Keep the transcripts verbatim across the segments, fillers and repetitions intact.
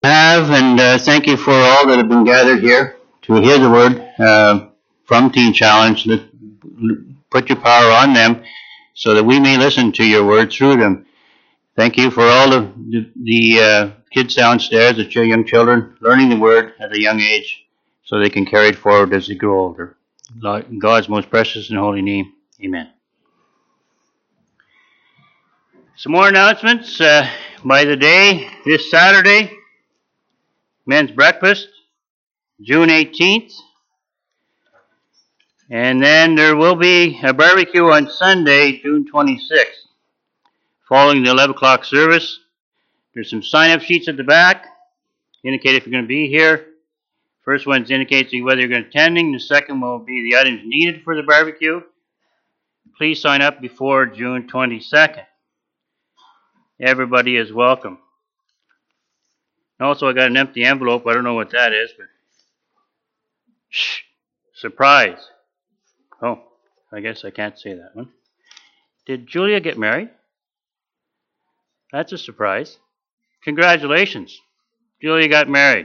Have and uh, thank you for all that have been gathered here to hear the word uh, from Teen Challenge. Let, put your power on them so that we may listen to your word through them. Thank you for all of the, the uh, kids downstairs, the young children, learning the word at a young age so they can carry it forward as they grow older. In God's most precious and holy name, amen. Some more announcements uh, by the day. This Saturday, men's breakfast, June eighteenth. And then there will be a barbecue on Sunday, June twenty-sixth. Following the eleven o'clock service, there's some sign-up sheets at the back. Indicate if you're going to be here. First one indicates whether you're going to be attending. The second will be the items needed for the barbecue. Please sign up before June twenty-second. Everybody is welcome. Also, I got an empty envelope. I don't know what that is, but shh, surprise. Oh, I guess I can't say that one. Did Julia get married? That's a surprise. Congratulations. Julia got married.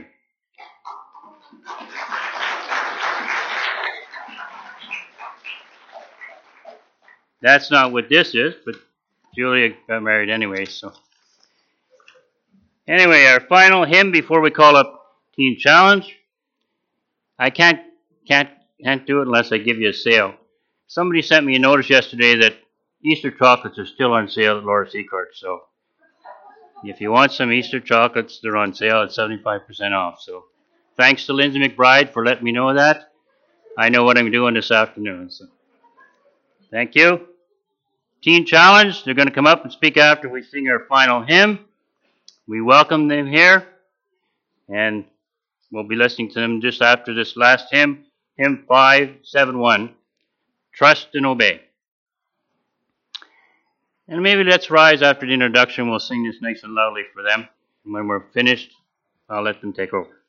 That's not what this is, but Julia got married anyway, so. Anyway, our final hymn before we call up Teen Challenge. I can't can't can't do it unless I give you a sale. Somebody sent me a notice yesterday that Easter chocolates are still on sale at Laura Secord, so if you want some Easter chocolates, they're on sale at seventy-five percent off. So thanks to Lindsay McBride for letting me know that. I know what I'm doing this afternoon. So thank you. Teen Challenge, they're going to come up and speak after we sing our final hymn. We welcome them here, and we'll be listening to them just after this last hymn, hymn five seventy-one, Trust and Obey. And maybe let's rise after the introduction. We'll sing this nice and loudly for them. And when we're finished, I'll let them take over.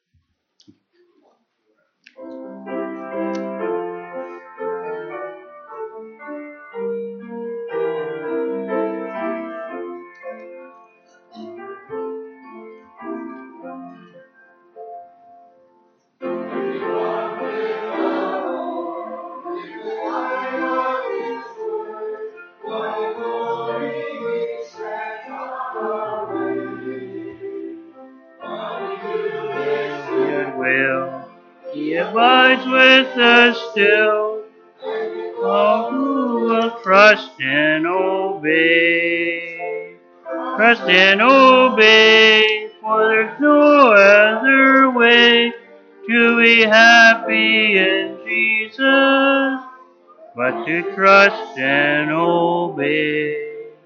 He abides with us still, all who will trust and obey. Trust and obey, for there's no other way to be happy in Jesus, but to trust and obey.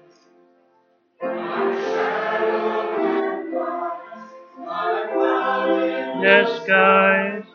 The skies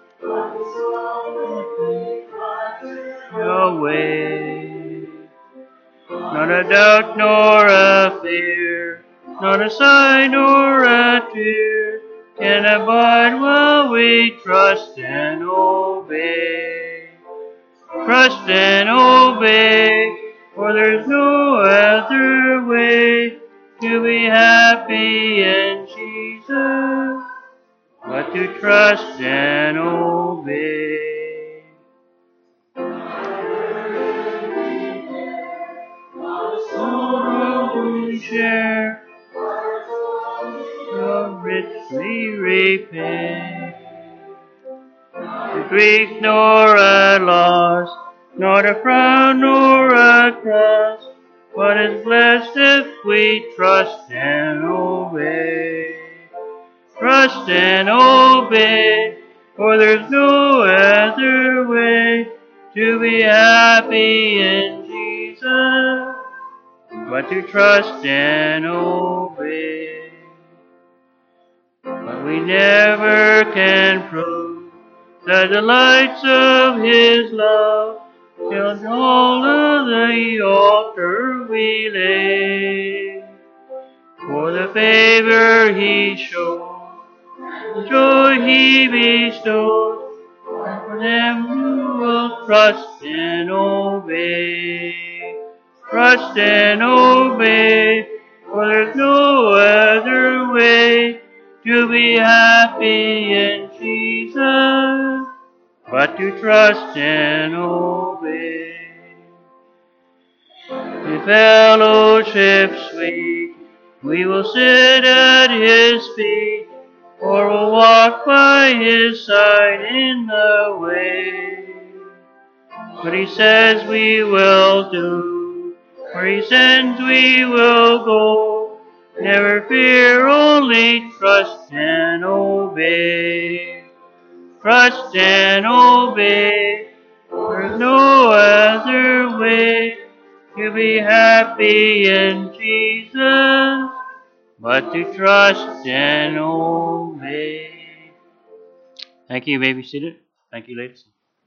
away. Not a doubt nor a fear, not a sigh nor a tear can abide while we trust and obey. Trust and obey, for there's no other way to be happy in Jesus, but to trust and obey. We share, you'll richly repay. The grief nor a loss, not a frown nor a cross, but is blessed if we trust and obey. Trust and obey, for there's no other way to be happy in Jesus, but to trust and obey. But we never can prove the delights of His love till all of the altar we lay. For the favor He shows, the joy He bestows, and for them who will trust and obey. Trust and obey, for there's no other way to be happy in Jesus, but to trust and obey. In fellowship sweet, we will sit at His feet, or will walk by His side in the way. What He says we will do, where He sends we will go. Never fear, only trust and obey. Trust and obey, there's no other way to be happy in Jesus, but to trust and obey. Thank you. You may be seated. Thank you, ladies.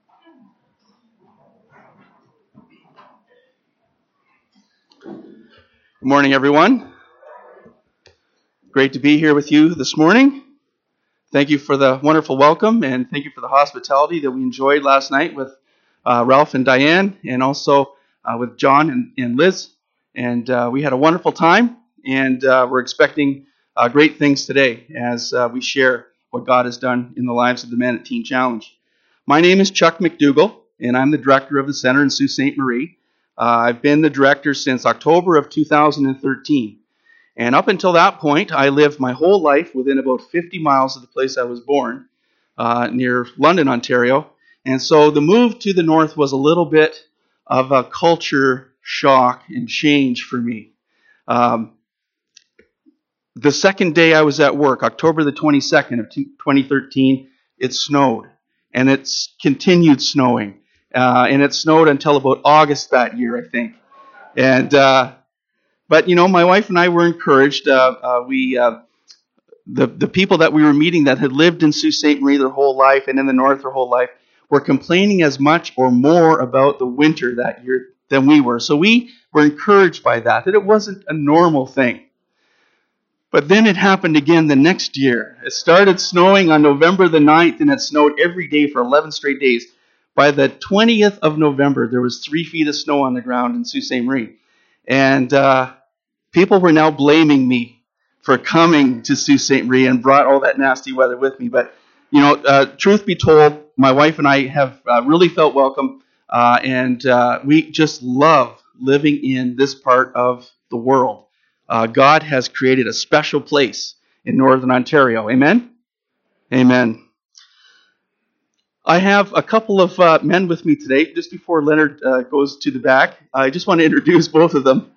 Good morning, everyone. Great to be here with you this morning. Thank you for the wonderful welcome, and thank you for the hospitality that we enjoyed last night with uh, Ralph and Diane, and also uh, with John and, and Liz. And uh, we had a wonderful time, and uh, we're expecting uh, great things today as uh, we share what God has done in the lives of the men at Teen Challenge. My name is Chuck McDougall, and I'm the director of the Center in Sault Ste. Marie. Uh, I've been the director since October of two thousand thirteen. And up until that point, I lived my whole life within about fifty miles of the place I was born, uh, near London, Ontario. And so the move to the north was a little bit of a culture shock and change for me. Um, the second day I was at work, October the twenty-second of twenty thirteen, it snowed. And it's continued snowing. Uh, and it snowed until about August that year, I think. And... Uh, But, you know, my wife and I were encouraged. Uh, uh, we, uh, the, the people that we were meeting that had lived in Sault Ste. Marie their whole life and in the north their whole life were complaining as much or more about the winter that year than we were. So we were encouraged by that, that it wasn't a normal thing. But then it happened again the next year. It started snowing on November the ninth, and it snowed every day for eleven straight days. By the twentieth of November, there was three feet of snow on the ground in Sault Ste. Marie. And uh, people were now blaming me for coming to Sault Ste. Marie and brought all that nasty weather with me. But, you know, uh, truth be told, my wife and I have uh, really felt welcome, uh, and uh, we just love living in this part of the world. Uh, God has created a special place in Northern Ontario. Amen? Amen. I have a couple of uh, men with me today. Just before Leonard uh, goes to the back, I just want to introduce both of them.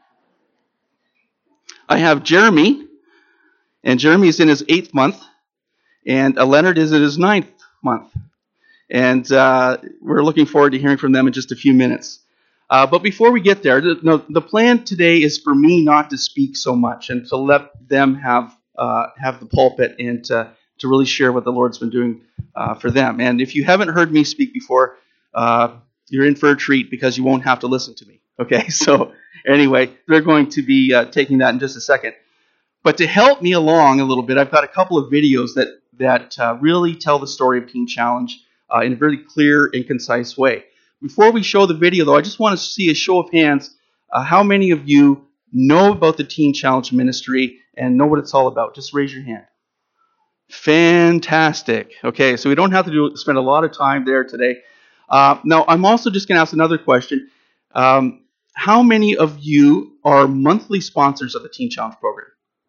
I have Jeremy, and Jeremy is in his eighth month, and uh, Leonard is in his ninth month. And uh, we're looking forward to hearing from them in just a few minutes. Uh, but before we get there, the, no, the plan today is for me not to speak so much and to let them have uh, have the pulpit and to, to really share what the Lord's been doing uh, for them. And if you haven't heard me speak before, uh, you're in for a treat because you won't have to listen to me. Okay, so anyway, they're going to be uh, taking that in just a second. But to help me along a little bit, I've got a couple of videos that, that uh, really tell the story of Teen Challenge uh, in a very clear and concise way. Before we show the video, though, I just want to see a show of hands. Uh, how many of you know about the Teen Challenge ministry and know what it's all about? Just raise your hand. Fantastic. Okay, so we don't have to do spend a lot of time there today. Uh, now, I'm also just going to ask another question. Um, how many of you are monthly sponsors of the Teen Challenge program?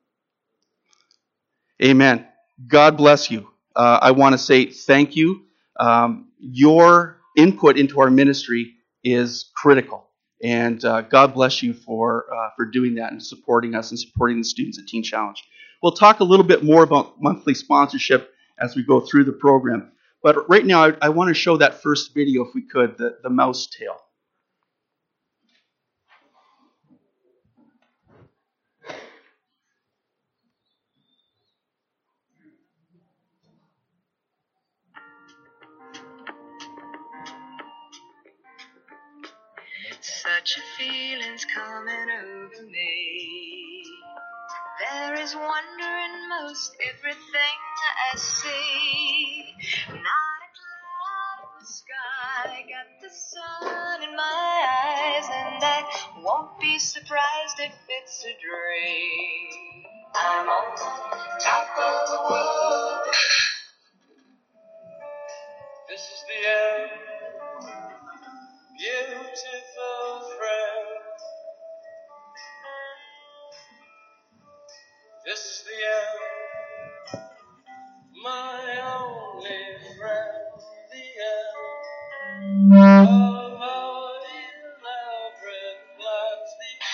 Amen. God bless you. Uh, I want to say thank you. Um, your input into our ministry is critical, and uh, God bless you for uh, for doing that and supporting us and supporting the students at Teen Challenge. We'll talk a little bit more about monthly sponsorship as we go through the program, but right now I, I want to show that first video, if we could, the, the mouse tail. Such a feeling's coming over me. There is wonder in most everything I see. Not a cloud in the sky, got the sun in my eyes, and I won't be surprised if it's a dream. I'm on top of the world. This is the end, beautiful friend. This is the end, my only friend. The end of our elaborate plans.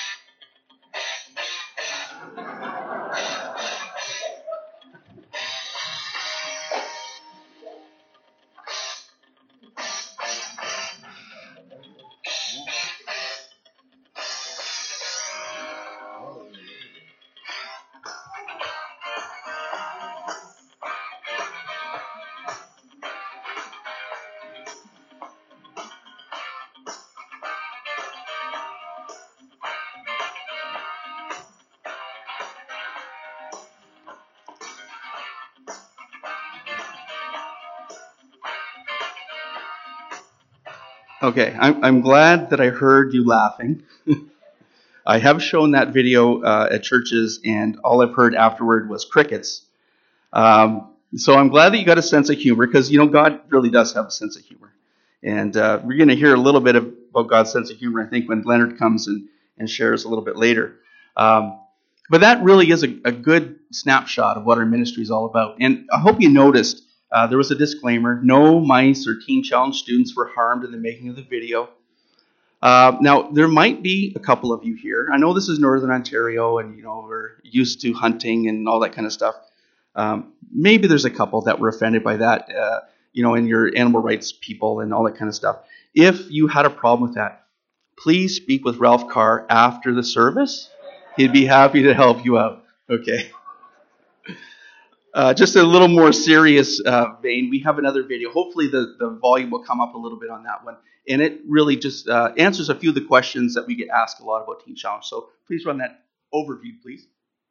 Okay, I'm, I'm glad that I heard you laughing. I have shown that video uh, at churches, and all I've heard afterward was crickets. Um, so I'm glad that you got a sense of humor, because, you know, God really does have a sense of humor. And uh, we're going to hear a little bit of, about God's sense of humor, I think, when Leonard comes and, and shares a little bit later. Um, but that really is a, a good snapshot of what our ministry is all about. And I hope you noticed uh, there was a disclaimer. No mice or Teen Challenge students were harmed in the making of the video. Uh, now, there might be a couple of you here. I know this is Northern Ontario, and, you know, we're used to hunting and all that kind of stuff. Um, maybe there's a couple that were offended by that, uh, you know, and your animal rights people and all that kind of stuff. If you had a problem with that, please speak with Ralph Carr after the service. He'd be happy to help you out. Okay. Uh, just a little more serious uh, vein, we have another video. Hopefully the, the volume will come up a little bit on that one. And it really just uh, answers a few of the questions that we get asked a lot about Teen Challenge. So please run that overview, please.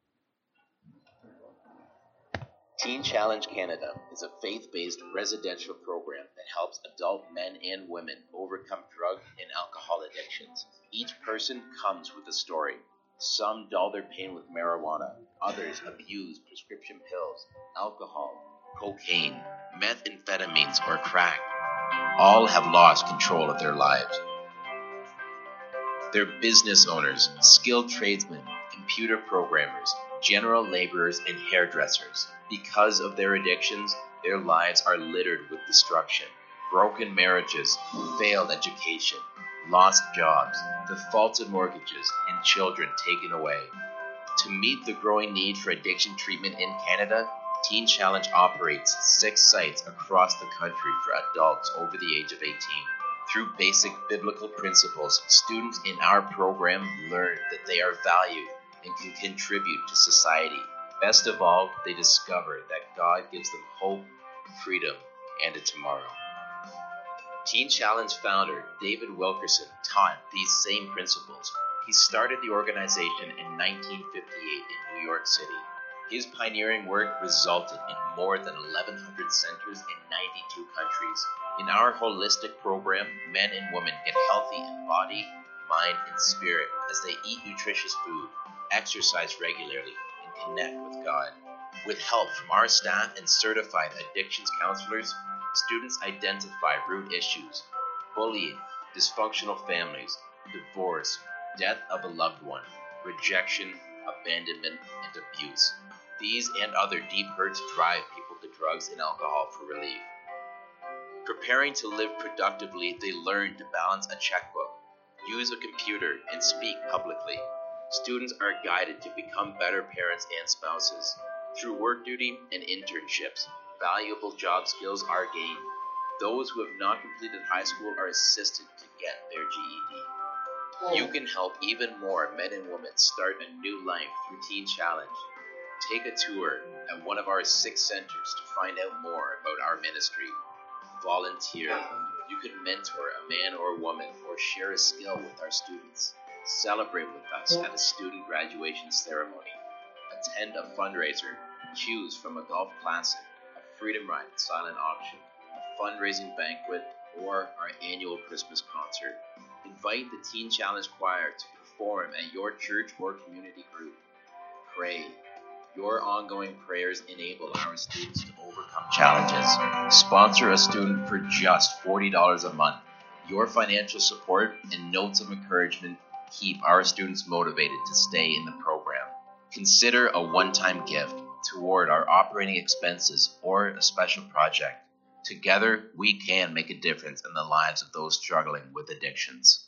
Teen Challenge Canada is a faith-based residential program that helps adult men and women overcome drug and alcohol addictions. Each person comes with a story. Some dull their pain with marijuana. Others abuse prescription pills, alcohol, cocaine, methamphetamines, or crack. All have lost control of their lives. They're business owners, skilled tradesmen, computer programmers, general laborers, and hairdressers. Because of their addictions, their lives are littered with destruction. Broken marriages, failed education, lost jobs, defaulted mortgages, and children taken away. To meet the growing need for addiction treatment in Canada, Teen Challenge operates six sites across the country for adults over the age of eighteen. Through basic biblical principles, students in our program learn that they are valued and can contribute to society. Best of all, they discover that God gives them hope, freedom, and a tomorrow. Teen Challenge founder David Wilkerson taught these same principles. He started the organization in nineteen fifty-eight in New York City. His pioneering work resulted in more than eleven hundred centers in ninety-two countries. In our holistic program, men and women get healthy in body, mind, and spirit as they eat nutritious food, exercise regularly, and connect with God. With help from our staff and certified addictions counselors, students identify root issues: bullying, dysfunctional families, divorce, death of a loved one, rejection, abandonment, and abuse. These and other deep hurts drive people to drugs and alcohol for relief. Preparing to live productively, they learn to balance a checkbook, use a computer, and speak publicly. Students are guided to become better parents and spouses. Through work duty and internships, valuable job skills are gained. Those who have not completed high school are assisted to get their G E D. You can help even more men and women start a new life through Teen Challenge. Take a tour at one of our six centers to find out more about our ministry. Volunteer. You can mentor a man or woman or share a skill with our students. Celebrate with us at a student graduation ceremony. Attend a fundraiser. Choose from a golf classic, a freedom ride and silent auction, a fundraising banquet, or our annual Christmas concert. Invite the Teen Challenge Choir to perform at your church or community group. Pray. Your ongoing prayers enable our students to overcome challenges. Sponsor a student for just forty dollars a month. Your financial support and notes of encouragement keep our students motivated to stay in the program. Consider a one-time gift toward our operating expenses or a special project. Together, we can make a difference in the lives of those struggling with addictions.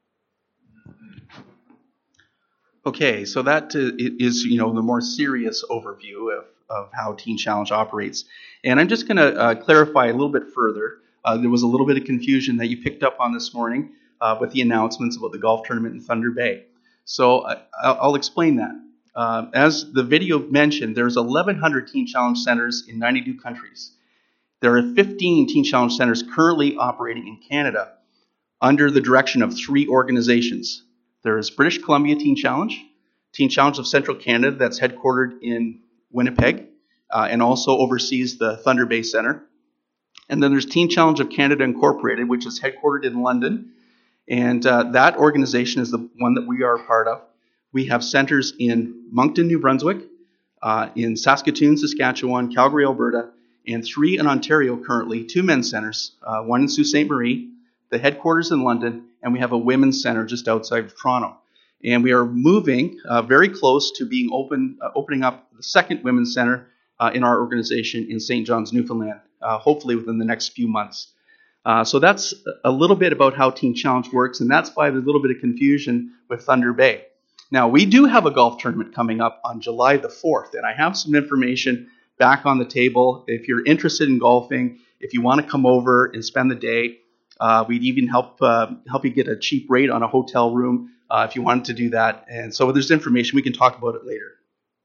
Okay, so that uh, is, you know, the more serious overview of, of how Teen Challenge operates. And I'm just going to uh, clarify a little bit further. Uh, there was a little bit of confusion that you picked up on this morning uh, with the announcements about the golf tournament in Thunder Bay. So I, I'll explain that. Uh, as the video mentioned, there's eleven hundred Teen Challenge centers in ninety-two countries. There are fifteen Teen Challenge centers currently operating in Canada under the direction of three organizations. There is British Columbia Teen Challenge, Teen Challenge of Central Canada that's headquartered in Winnipeg uh, and also oversees the Thunder Bay Center. And then there's Teen Challenge of Canada Incorporated, which is headquartered in London. And uh, that organization is the one that we are a part of. We have centers in Moncton, New Brunswick, uh, in Saskatoon, Saskatchewan, Calgary, Alberta, and three in Ontario currently, two men's centers, uh, one in Sault Ste. Marie, the headquarters in London, and we have a women's center just outside of Toronto. And we are moving uh, very close to being open, uh, opening up the second women's center uh, in our organization in Saint John's, Newfoundland, uh, hopefully within the next few months. Uh, so that's a little bit about how Teen Challenge works, and that's why there's a little bit of confusion with Thunder Bay. Now, we do have a golf tournament coming up on July the fourth, and I have some information back on the table. If you're interested in golfing, if you want to come over and spend the day, uh, we'd even help uh, help you get a cheap rate on a hotel room uh, if you wanted to do that. And so there's information. We can talk about it later.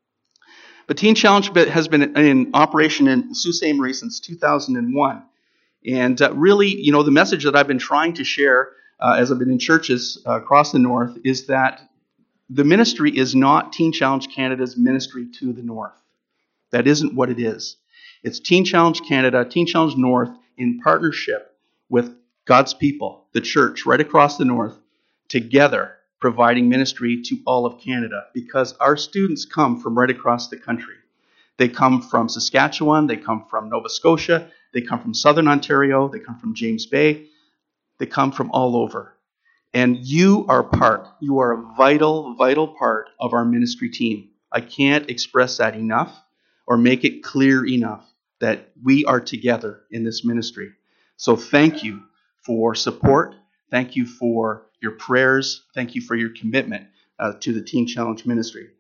But Teen Challenge has been in operation in Sault Ste. Marie since two thousand one. And uh, really, you know, the message that I've been trying to share uh, as I've been in churches uh, across the North is that the ministry is not Teen Challenge Canada's ministry to the North. That isn't what it is. It's Teen Challenge Canada, Teen Challenge North in partnership with God's people, the church right across the North, together providing ministry to all of Canada, because our students come from right across the country. They come from Saskatchewan, they come from Nova Scotia, they come from Southern Ontario, they come from James Bay, they come from all over. And you are part, you are a vital, vital part of our ministry team. I can't express that enough or make it clear enough that we are together in this ministry. So thank you for support. Thank you for your prayers. Thank you for your commitment uh, to the Teen Challenge ministry.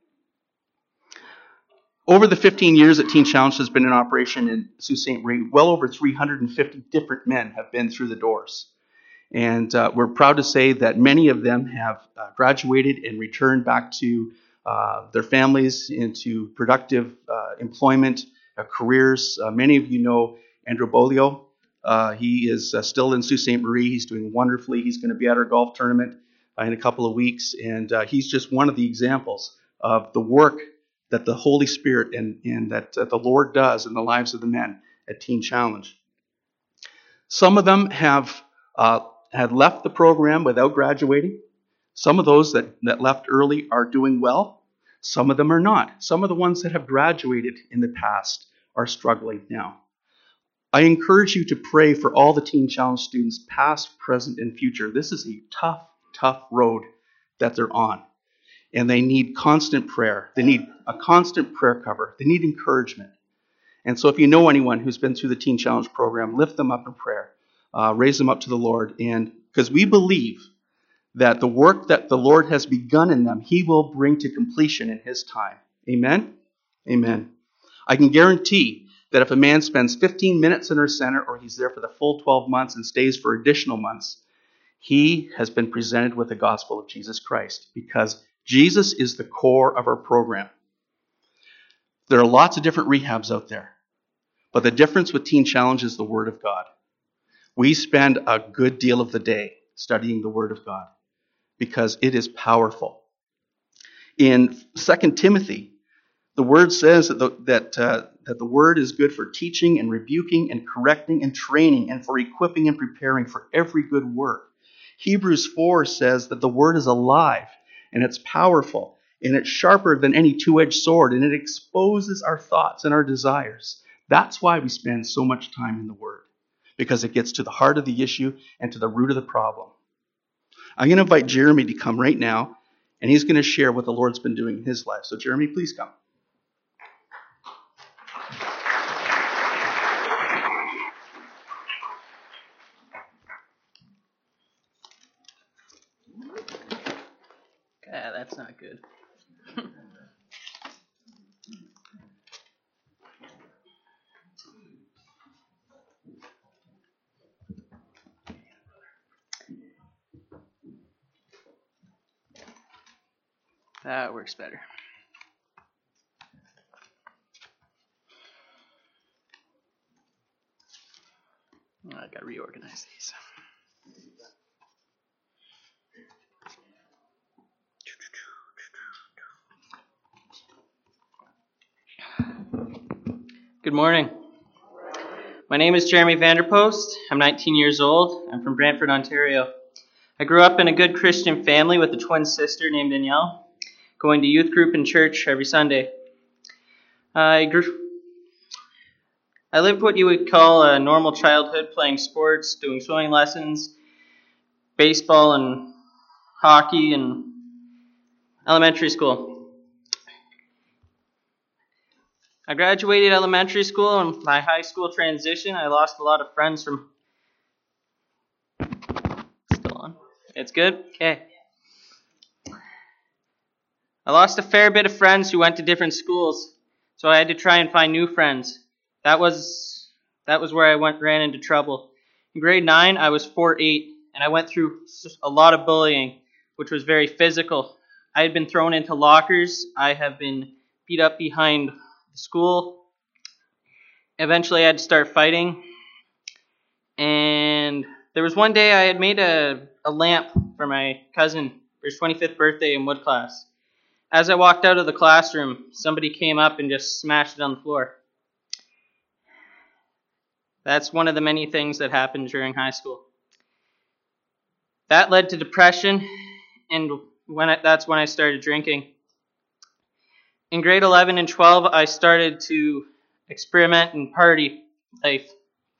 Over the fifteen years that Teen Challenge has been in operation in Sault Ste. Marie, well over three hundred fifty different men have been through the doors. And uh, we're proud to say that many of them have uh, graduated and returned back to uh, their families into productive uh, employment, uh, careers. Uh, many of you know Andrew Bolio. Uh, he is uh, still in Sault Ste. Marie. He's doing wonderfully. He's going to be at our golf tournament uh, in a couple of weeks. And uh, he's just one of the examples of the work that the Holy Spirit and, and that uh, the Lord does in the lives of the men at Teen Challenge. Some of them have uh, had left the program without graduating. Some of those that, that left early are doing well. Some of them are not. Some of the ones that have graduated in the past are struggling now. I encourage you to pray for all the Teen Challenge students, past, present, and future. This is a tough, tough road that they're on. And they need constant prayer. They need a constant prayer cover. They need encouragement. And so if you know anyone who's been through the Teen Challenge program, lift them up in prayer. Uh, raise them up to the Lord. And because we believe that the work that the Lord has begun in them, He will bring to completion in His time. Amen? Amen. I can guarantee that if a man spends fifteen minutes in our center, or he's there for the full twelve months and stays for additional months, he has been presented with the gospel of Jesus Christ, because Jesus is the core of our program. There are lots of different rehabs out there, but the difference with Teen Challenge is the Word of God. We spend a good deal of the day studying the Word of God because it is powerful. In Second Timothy, the Word says that the, that, uh, that the Word is good for teaching and rebuking and correcting and training and for equipping and preparing for every good work. Hebrews four says that the Word is alive and it's powerful, And it's sharper than any two-edged sword, and it exposes our thoughts and our desires. That's why we spend so much time in the Word, because it gets to the heart of the issue and to the root of the problem. I'm going to invite Jeremy to come right now, and he's going to share what the Lord's been doing in his life. So Jeremy, please come. Yeah, that's not good. That works better. I gotta reorganize these. Good morning. My name is Jeremy Vanderpost. I'm nineteen years old. I'm from Brantford, Ontario. I grew up in a good Christian family with a twin sister named Danielle, going to youth group and church every Sunday. I grew. I lived what you would call a normal childhood, playing sports, doing swimming lessons, baseball and hockey, and elementary school. I graduated elementary school, and my high school transition, I lost a lot of friends from... Still on? It's good? Okay. I lost a fair bit of friends who went to different schools, so I had to try and find new friends. That was that was where I went ran into trouble. In grade nine, I was four eight, and I went through a lot of bullying, which was very physical. I had been thrown into lockers. I have been beat up behind school. Eventually I had to start fighting, and there was one day I had made a, a lamp for my cousin for his twenty-fifth birthday in wood class. As I walked out of the classroom, somebody came up and just smashed it on the floor. That's one of the many things that happened during high school. That led to depression, and when I, that's when I started drinking. In grade eleven and twelve, I started to experiment in party life.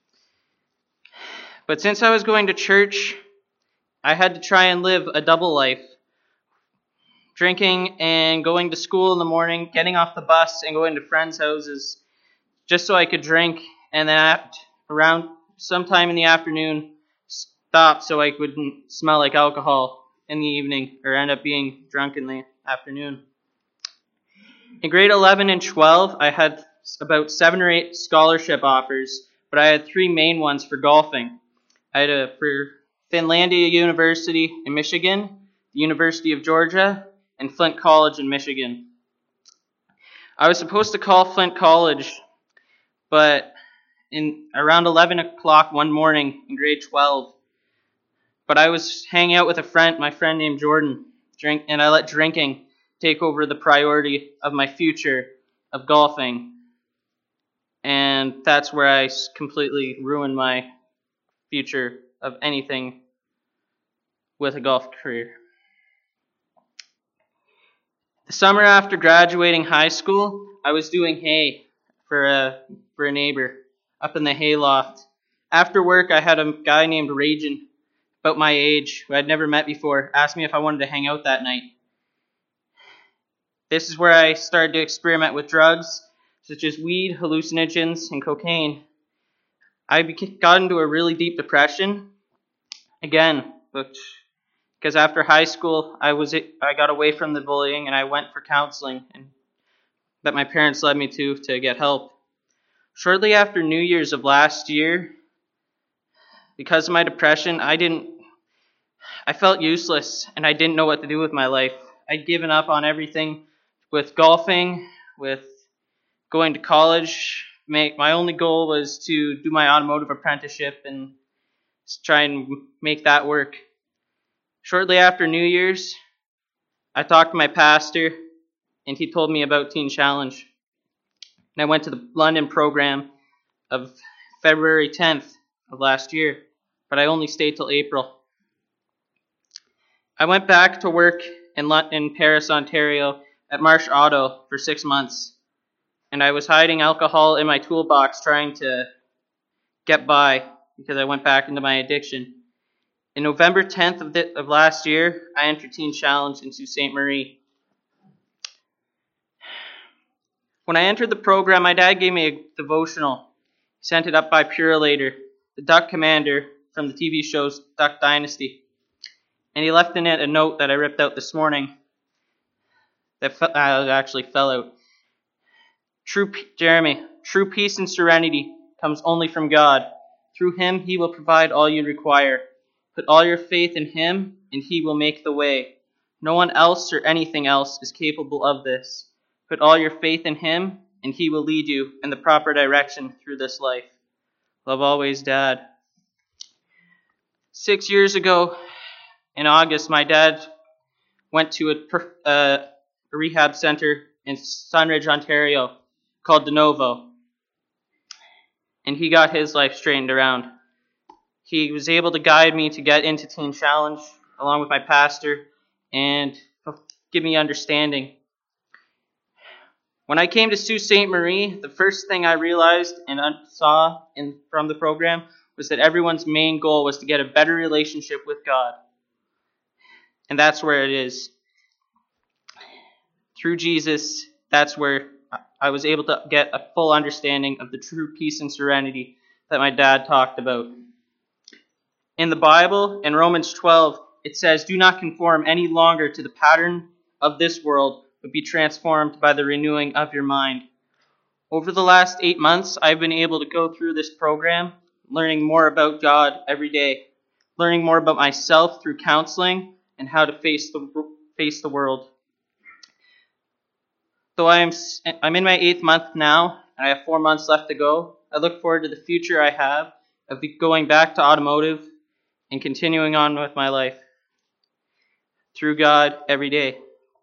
But since I was going to church, I had to try and live a double life. Drinking and going to school in the morning, getting off the bus and going to friends' houses just so I could drink, and then at around sometime in the afternoon, stop so I wouldn't smell like alcohol in the evening or end up being drunk in the afternoon. In grade eleven and twelve, I had about seven or eight scholarship offers, but I had three main ones for golfing. I had a for Finlandia University in Michigan, the University of Georgia, and Flint College in Michigan. I was supposed to call Flint College, but in around eleven o'clock one morning in grade twelve, but I was hanging out with a friend, my friend named Jordan, drink, and I let drinking take over the priority of my future of golfing. And that's where I completely ruined my future of anything with a golf career. The summer after graduating high school, I was doing hay for a, for a neighbor up in the hay loft. After work, I had a guy named Rajan, about my age, who I'd never met before, asked me if I wanted to hang out that night. This is where I started to experiment with drugs, such as weed, hallucinogens, and cocaine. I got into a really deep depression, again, but because after high school, I was I got away from the bullying, and I went for counseling and that my parents led me to to get help. Shortly after New Year's of last year, because of my depression, I didn't, I felt useless, and I didn't know what to do with my life. I'd given up on everything with golfing, with going to college. Make, my only goal was to do my automotive apprenticeship and try and make that work. Shortly after New Year's, I talked to my pastor, and he told me about Teen Challenge. And I went to the London program of February tenth of last year, but I only stayed till April. I went back to work in, in Paris, Ontario, at Marsh Auto for six months, and I was hiding alcohol in my toolbox trying to get by because I went back into my addiction. In November tenth of, the, of last year, I entered Teen Challenge in Sault Ste. Marie. When I entered the program, my dad gave me a devotional. He sent it up by Purelator, the Duck Commander from the T V shows Duck Dynasty. And he left in it a note that I ripped out this morning that fe- uh, actually fell out. True, Jeremy, true peace and serenity comes only from God. Through him, he will provide all you require. Put all your faith in him, and he will make the way. No one else or anything else is capable of this. Put all your faith in him, and he will lead you in the proper direction through this life. Love always, Dad. Six years ago, in August, my dad went to a, uh, a rehab center in Sunridge, Ontario, called De Novo. And he got his life straightened around. He was able to guide me to get into Teen Challenge, along with my pastor, and give me understanding. When I came to Sault Ste. Marie, the first thing I realized and saw in, from the program was that everyone's main goal was to get a better relationship with God. And that's where it is. Through Jesus, that's where I was able to get a full understanding of the true peace and serenity that my dad talked about. In the Bible, in Romans twelve, it says, "Do not conform any longer to the pattern of this world, but be transformed by the renewing of your mind." Over the last eight months, I've been able to go through this program, learning more about God every day, learning more about myself through counseling and how to face the face the world. Though I am I'm in my eighth month now, and I have four months left to go, I look forward to the future I have of going back to automotive and continuing on with my life through God every day.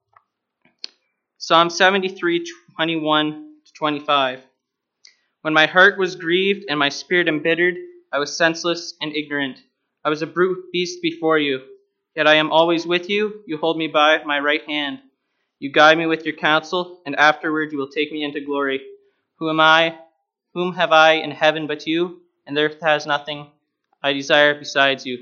Psalm seventy-three, twenty-one to twenty-five. When my heart was grieved and my spirit embittered, I was senseless and ignorant. I was a brute beast before you. Yet I am always with you. You hold me by my right hand. You guide me with your counsel, and afterward you will take me into glory. Who am I? Whom have I in heaven but you? And earth has nothing I desire besides you.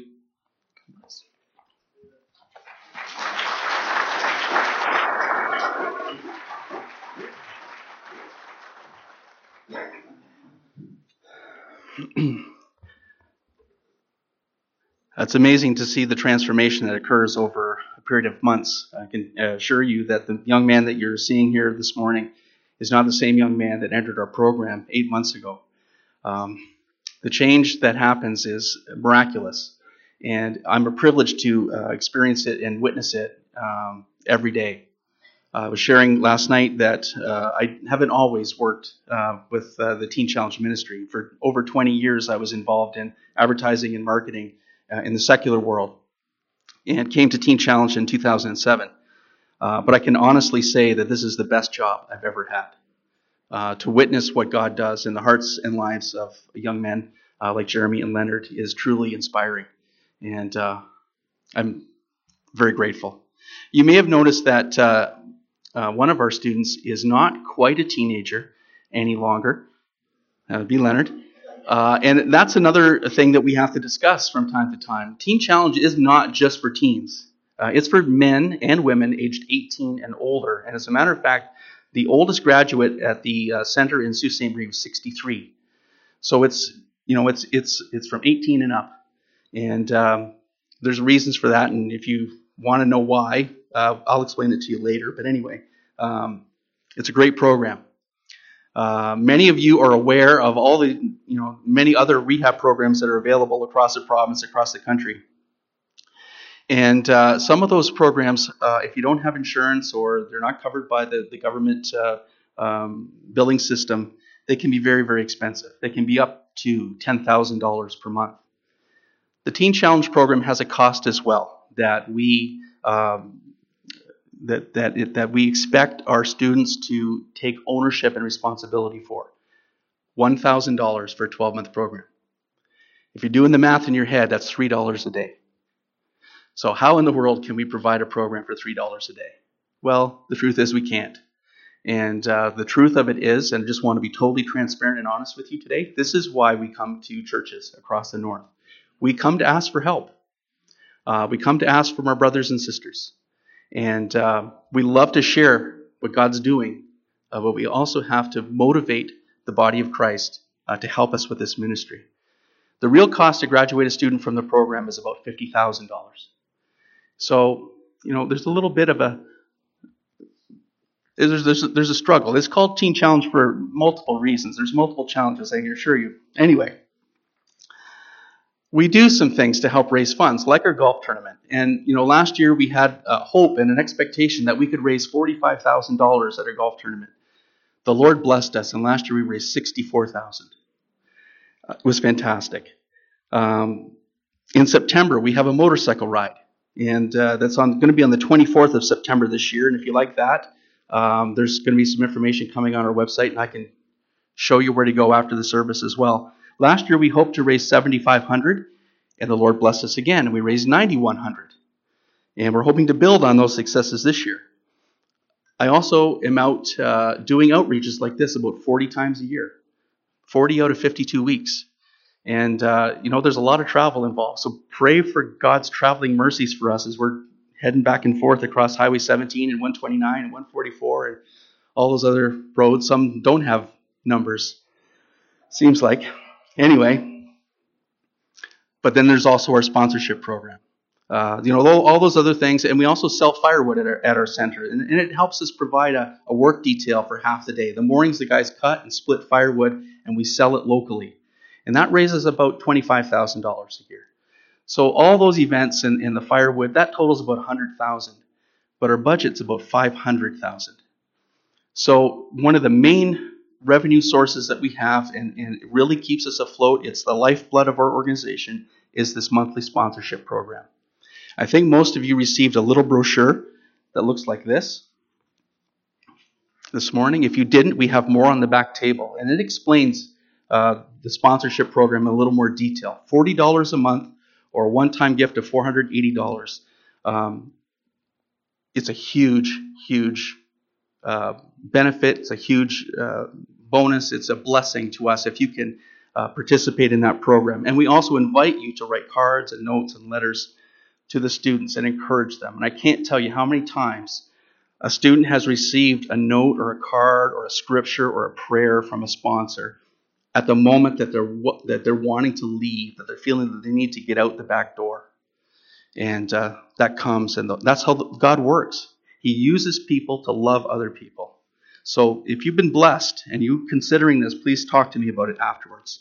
It's amazing to see the transformation that occurs over a period of months. I can assure you that the young man that you're seeing here this morning is not the same young man that entered our program eight months ago. Um, the change that happens is miraculous, and I'm privileged to uh, experience it and witness it um, every day. Uh, I was sharing last night that uh, I haven't always worked uh, with uh, the Teen Challenge ministry. For over twenty years, I was involved in advertising and marketing uh, in the secular world, and came to Teen Challenge in two thousand seven. Uh, but I can honestly say that this is the best job I've ever had. Uh, to witness what God does in the hearts and lives of young men uh, like Jeremy and Leonard is truly inspiring, and uh, I'm very grateful. You may have noticed that uh, uh, one of our students is not quite a teenager any longer. That would be Leonard. Uh, and that's another thing that we have to discuss from time to time. Teen Challenge is not just for teens. Uh, it's for men and women aged eighteen and older. And as a matter of fact, the oldest graduate at the uh, center in Sault Ste. Marie was sixty-three. So it's, you know, it's it's it's from eighteen and up. And um, there's reasons for that. And if you want to know why, uh, I'll explain it to you later. But anyway, um, it's a great program. Uh, many of you are aware of all the, you know, many other rehab programs that are available across the province, across the country. And uh, some of those programs, uh, if you don't have insurance or they're not covered by the, the government uh, um, billing system, they can be very, very expensive. They can be up to ten thousand dollars per month. The Teen Challenge program has a cost as well that we um, that that it, that we expect our students to take ownership and responsibility for. one thousand dollars for a twelve-month program. If you're doing the math in your head, that's three dollars a day. So how in the world can we provide a program for three dollars a day? Well, the truth is we can't. And uh, the truth of it is, and I just want to be totally transparent and honest with you today, this is why we come to churches across the north. We come to ask for help. Uh, we come to ask from our brothers and sisters. And uh, we love to share what God's doing, uh, but we also have to motivate the body of Christ uh, to help us with this ministry. The real cost to graduate a student from the program is about fifty thousand dollars. So, you know, there's a little bit of a There's, there's, there's a struggle. It's called Teen Challenge for multiple reasons. There's multiple challenges, I can assure you. Anyway, we do some things to help raise funds, like our golf tournament. And, you know, last year we had a hope and an expectation that we could raise forty-five thousand dollars at our golf tournament. The Lord blessed us, and last year we raised sixty-four thousand dollars. Uh, it was fantastic. Um, in September, we have a motorcycle ride, and uh, that's on going to be on the twenty-fourth of September this year. And if you like that, Um, there's going to be some information coming on our website, and I can show you where to go after the service as well. Last year, we hoped to raise seventy-five hundred dollars, and the Lord blessed us again, and we raised ninety-one hundred dollars. And we're hoping to build on those successes this year. I also am out uh, doing outreaches like this about forty times a year, forty out of fifty-two weeks. And, uh, you know, there's a lot of travel involved, so pray for God's traveling mercies for us as we're heading back and forth across Highway seventeen and one twenty-nine and one forty-four and all those other roads. Some don't have numbers, seems like. Anyway, but then there's also our sponsorship program. Uh, you know, all those other things. And we also sell firewood at our, at our center. And, and it helps us provide a, a work detail for half the day. The mornings the guys cut and split firewood, and we sell it locally. And that raises about twenty-five thousand dollars a year. So all those events in, in the firewood, that totals about one hundred thousand dollars. But our budget's about five hundred thousand dollars. So one of the main revenue sources that we have, and, and it really keeps us afloat, it's the lifeblood of our organization, is this monthly sponsorship program. I think most of you received a little brochure that looks like this this morning. If you didn't, we have more on the back table. And it explains uh, the sponsorship program in a little more detail. forty dollars a month, or a one-time gift of four hundred eighty dollars. Um, it's a huge, huge uh, benefit. It's a huge uh, bonus. It's a blessing to us if you can uh, participate in that program. And we also invite you to write cards and notes and letters to the students and encourage them. And I can't tell you how many times a student has received a note or a card or a scripture or a prayer from a sponsor at the moment that they're that they're wanting to leave, that they're feeling that they need to get out the back door. And uh, that comes, and that's how God works. He uses people to love other people. So if you've been blessed and you're considering this, please talk to me about it afterwards.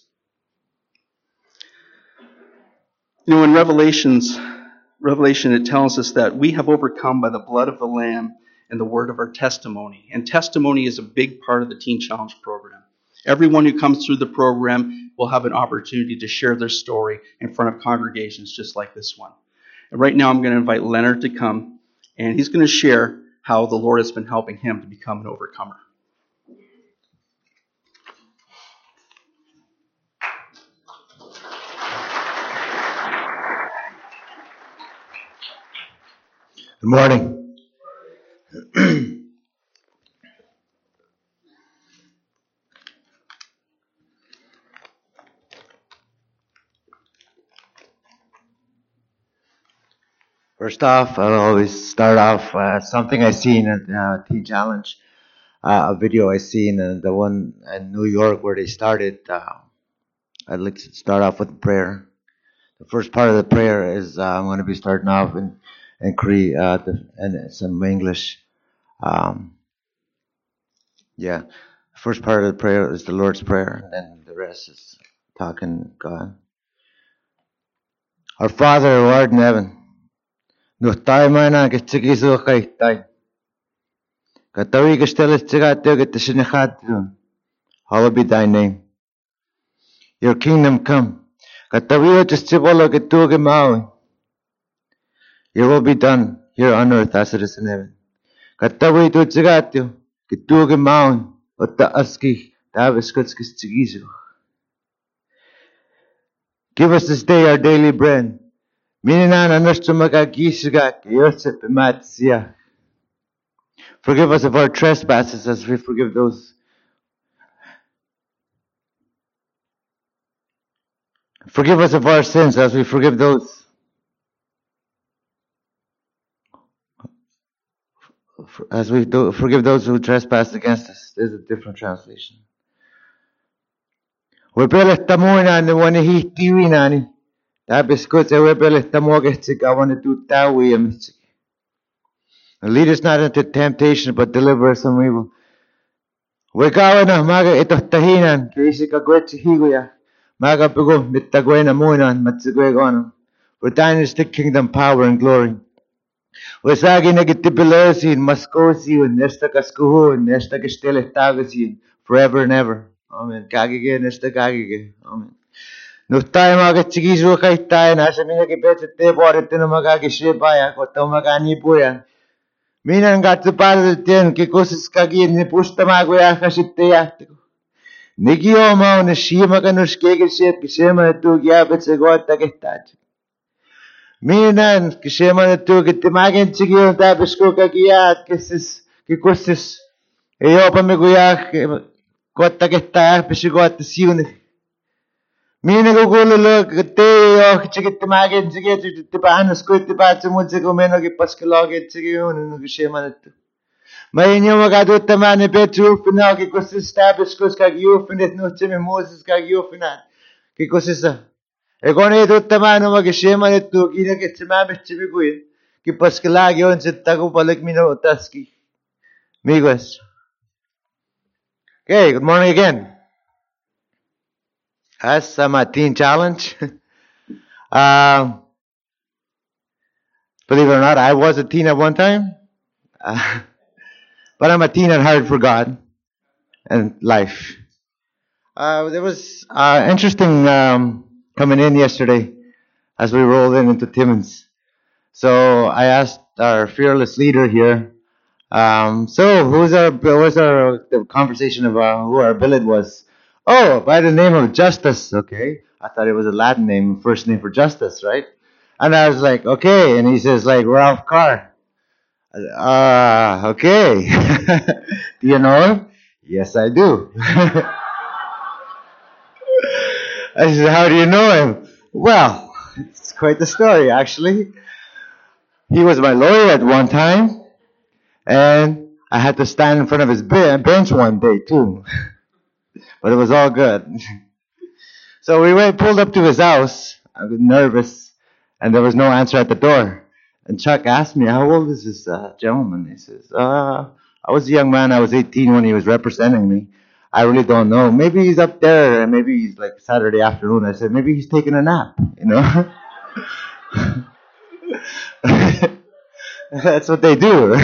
You know, in Revelations, Revelation, it tells us that we have overcome by the blood of the Lamb and the word of our testimony. And testimony is a big part of the Teen Challenge program. Everyone who comes through the program will have an opportunity to share their story in front of congregations just like this one. And right now I'm going to invite Leonard to come, and he's going to share how the Lord has been helping him to become an overcomer. Good morning. First off, I'll always start off uh, something I seen at uh, Teen Challenge, uh, a video I seen, uh, the one in New York where they started. Uh, I'd like to start off with a prayer. The first part of the prayer is uh, I'm going to be starting off in in Cree uh, the, and some English. Um, yeah, the first part of the prayer is the Lord's Prayer, and then the rest is talking God. Our Father who art in heaven, Nuhtaimana Gitzigizu Kaitai. Katawi Gastelis Tigatio Gitishinachatun. Hallowed be thy name. Your kingdom come. Katawi Chistibolo Gitugimawi. Your will be done here on earth as it is in heaven. Katawi tu Tigatio Gitugimawi. Ota Aski Taviskutskis Tigizu. Give us this day our daily bread. Minina na nuestro magagisuga que Yosef Matsia. Forgive us of our trespasses as we forgive those. Forgive us of our sins as we forgive those. As we do, forgive those who trespass against us. There's a different translation. Webele tamuna ni wani hi tiwi nani. Tabis ko se webele tamoge tsika wani tu tawi amitsiki. Lead us not into temptation, but deliver us from evil. Wekawa na maga ito tahinan kisi ka gwetsi higuya. Maga pugo mitagwe na munan matsigwe gono. For thine is the kingdom, power, and glory. Wasagi nagitipilosin, maskosin, nesta kaskuhun, nesta kastelestagasin, forever and ever. Amen. Kagige, nesta kagige. Amen. Nustay mga tsigiso kay tayo, nasa minagipet sa tebo, at ito na magagisipaya, kung ito magani po yan. Minan gatupalo ten, kikusis kagin, ni pusta maguya kasiptaya. Nigiyo mo, na shima ka nuskegilsip, kisema na tu gyabit sa gota kitach. Minan, kisema na tu kitimagin tsigiyo, tapos ko kagiyat, kisis, kikusis, iyo pa miguya, gota kitach, pisigota siyunik. Mina gugulo lo kate yo kichikitimagin sige tipahanos ko tipatsa mo sige meno kipaskaloge sige yun no gishema nato. May inyo magaduta man ni Petro final ki kos establish kos kag yo finet no chime Moses kag yo final. Ki kos isa. E gone dutta man no magishema nato kina ke chima be chibi kuin ki paskalage yun sitta ko balik mino taski. Amigos. Okay, good morning again. That's uh, my teen challenge. um, believe it or not, I was a teen at one time. Uh, but I'm a teen at heart for God and life. Uh, there was uh, interesting um, coming in yesterday as we rolled in into Timmins. So I asked our fearless leader here, um, so who's our, what's our the conversation of uh, who our billet was? Oh, by the name of Justice. Okay. I thought it was a Latin name, first name for Justice, right? And I was like, okay. And he says, like, Ralph Carr. Ah, uh, okay. Do you know him? Yes, I do. I said, how do you know him? Well, it's quite the story, actually. He was my lawyer at one time. And I had to stand in front of his bench one day, too. But it was all good. So we went, pulled up to his house. I was nervous, and there was no answer at the door. And Chuck asked me, how old is this uh, gentleman? He says, uh, I was a young man. I was eighteen when he was representing me. I really don't know. Maybe he's up there, and maybe he's like Saturday afternoon. I said, maybe he's taking a nap, you know? That's what they do.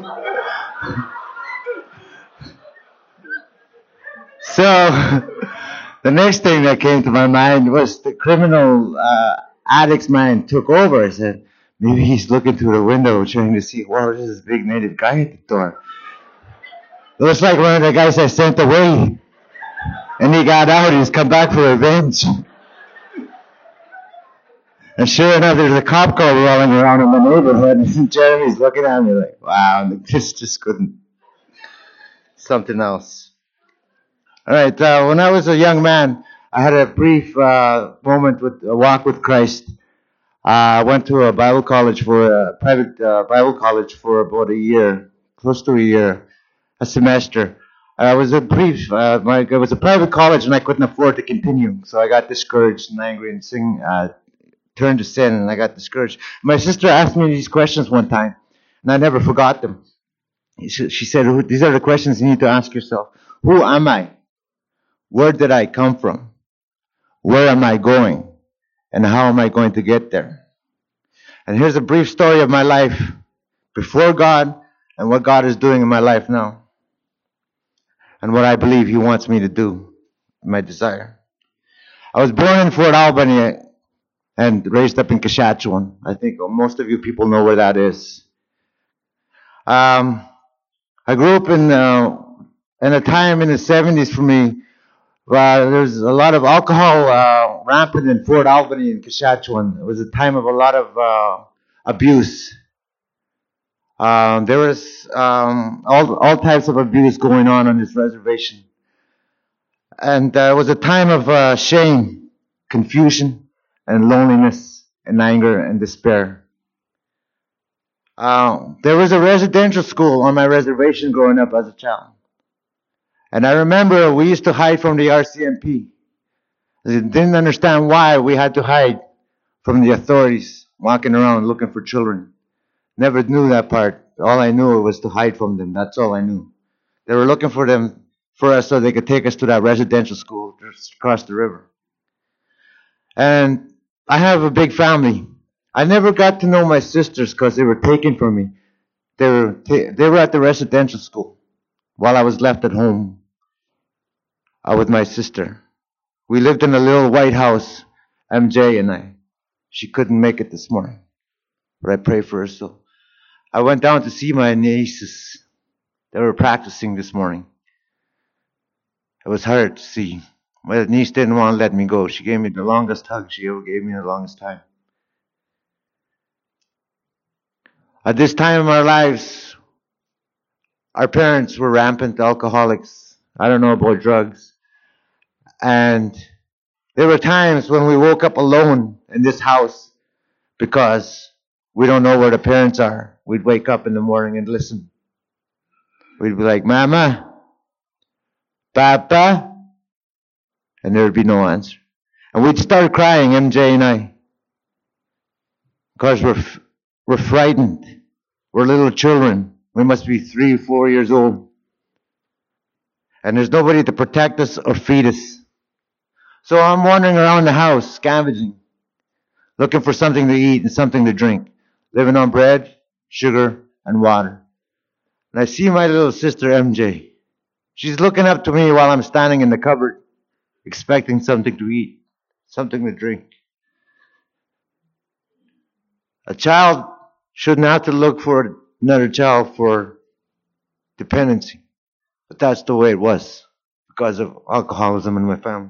So, the next thing that came to my mind was the criminal uh, addict's mind took over. I said, maybe he's looking through the window trying to see, wow, there's this big native guy at the door. It looks like one of the guys I sent away. And he got out, he's come back for revenge. And sure enough, there's a cop car rolling around in the neighborhood, and Jeremy's looking at me like, wow, this just couldn't. Something else. All right, uh, when I was a young man, I had a brief uh, moment with a walk with Christ. Uh, I went to a Bible college for a private uh, Bible college for about a year, close to a year, a semester. Uh, it was a brief, uh, my, it was a private college, and I couldn't afford to continue, so I got discouraged and angry and sing, uh, turned to sin, and I got discouraged. My sister asked me these questions one time, and I never forgot them. She said, "These are the questions you need to ask yourself. Who am I? Where did I come from? Where am I going? And how am I going to get there?" And here's a brief story of my life before God and what God is doing in my life now. And what I believe He wants me to do, my desire. I was born in Fort Albany and raised up in Saskatchewan. I think most of you people know where that is. Um, I grew up in, uh, in a time in the seventies for me. Uh, there's a lot of alcohol uh, rampant in Fort Albany in Saskatchewan. It was a time of a lot of uh, abuse. Um, there was um, all all types of abuse going on on this reservation, and uh, it was a time of uh, shame, confusion, and loneliness, and anger and despair. Uh, there was a residential school on my reservation growing up as a child, and I remember we used to hide from the R C M P. I didn't understand why we had to hide from the authorities, walking around looking for children. Never knew that part. All I knew was to hide from them. That's all I knew. They were looking for them for us so they could take us to that residential school just across the river. And I have a big family. I never got to know my sisters because they were taken from me. They were ta- they were at the residential school while I was left at home uh, with my sister. We lived in a little white house, M J and I. She couldn't make it this morning, but I pray for her. So I went down to see my nieces. They were practicing this morning. It was hard to see. My niece didn't want to let me go. She gave me the longest hug she ever gave me in the longest time. At this time in our lives, our parents were rampant alcoholics. I don't know about drugs. And there were times when we woke up alone in this house because we don't know where the parents are. We'd wake up in the morning and listen. We'd be like, Mama, Papa, and there'd be no answer. And we'd start crying, M J and I, because we're, we're frightened. We're little children. We must be three, four years old. And there's nobody to protect us or feed us. So I'm wandering around the house, scavenging, looking for something to eat and something to drink, living on bread, sugar, and water. And I see my little sister, M J. She's looking up to me while I'm standing in the cupboard, expecting something to eat, something to drink. A child shouldn't have to look for another child for dependency. But that's the way it was because of alcoholism in my family.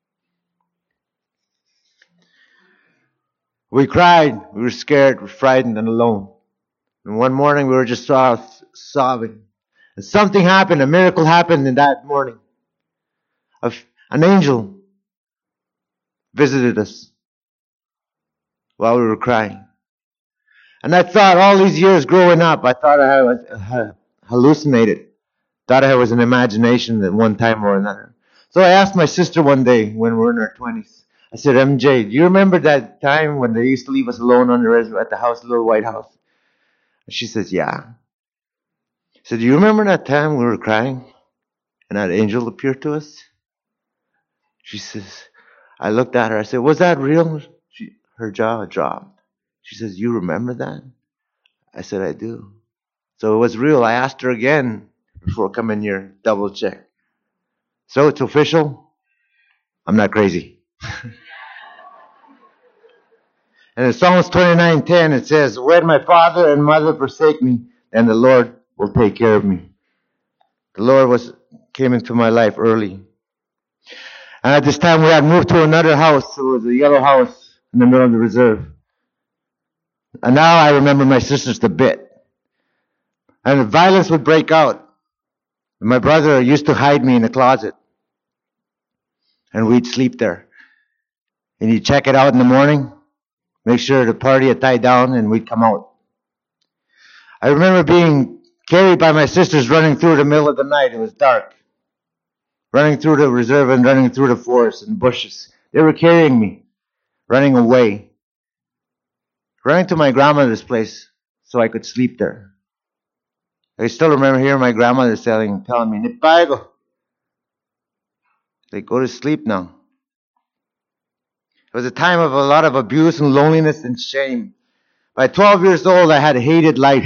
We cried, we were scared, we were frightened and alone. And one morning we were just sobbing. And something happened, a miracle happened in that morning. An angel visited us while we were crying. And I thought all these years growing up, I thought I was hallucinated. Thought I was an imagination at one time or another. So I asked my sister one day when we were in our twenties. I said, M J, do you remember that time when they used to leave us alone on the res- at the house, the little white house? And she says, yeah. I said, do you remember that time we were crying and that angel appeared to us? She says, I looked at her. I said, was that real? She, her jaw dropped. She says, you remember that? I said, I do. So it was real. I asked her again before coming here, double check. So it's official. I'm not crazy. And in Psalms twenty-nine ten it says, when my father and mother forsake me, then the Lord will take care of me. The Lord was came into my life early. And at this time we had moved to another house. It was a yellow house in the middle of the reserve. And now I remember my sisters the bit. And the violence would break out. And my brother used to hide me in the closet. And we'd sleep there. And he'd check it out in the morning, make sure the party had died down, and we'd come out. I remember being carried by my sisters running through the middle of the night. It was dark. Running through the reserve and running through the forest and bushes. They were carrying me, running away. Running to my grandmother's place so I could sleep there. I still remember hearing my grandmother telling, telling me, Nipago, they go to sleep now. It was a time of a lot of abuse and loneliness and shame. By twelve years old, I had hated life.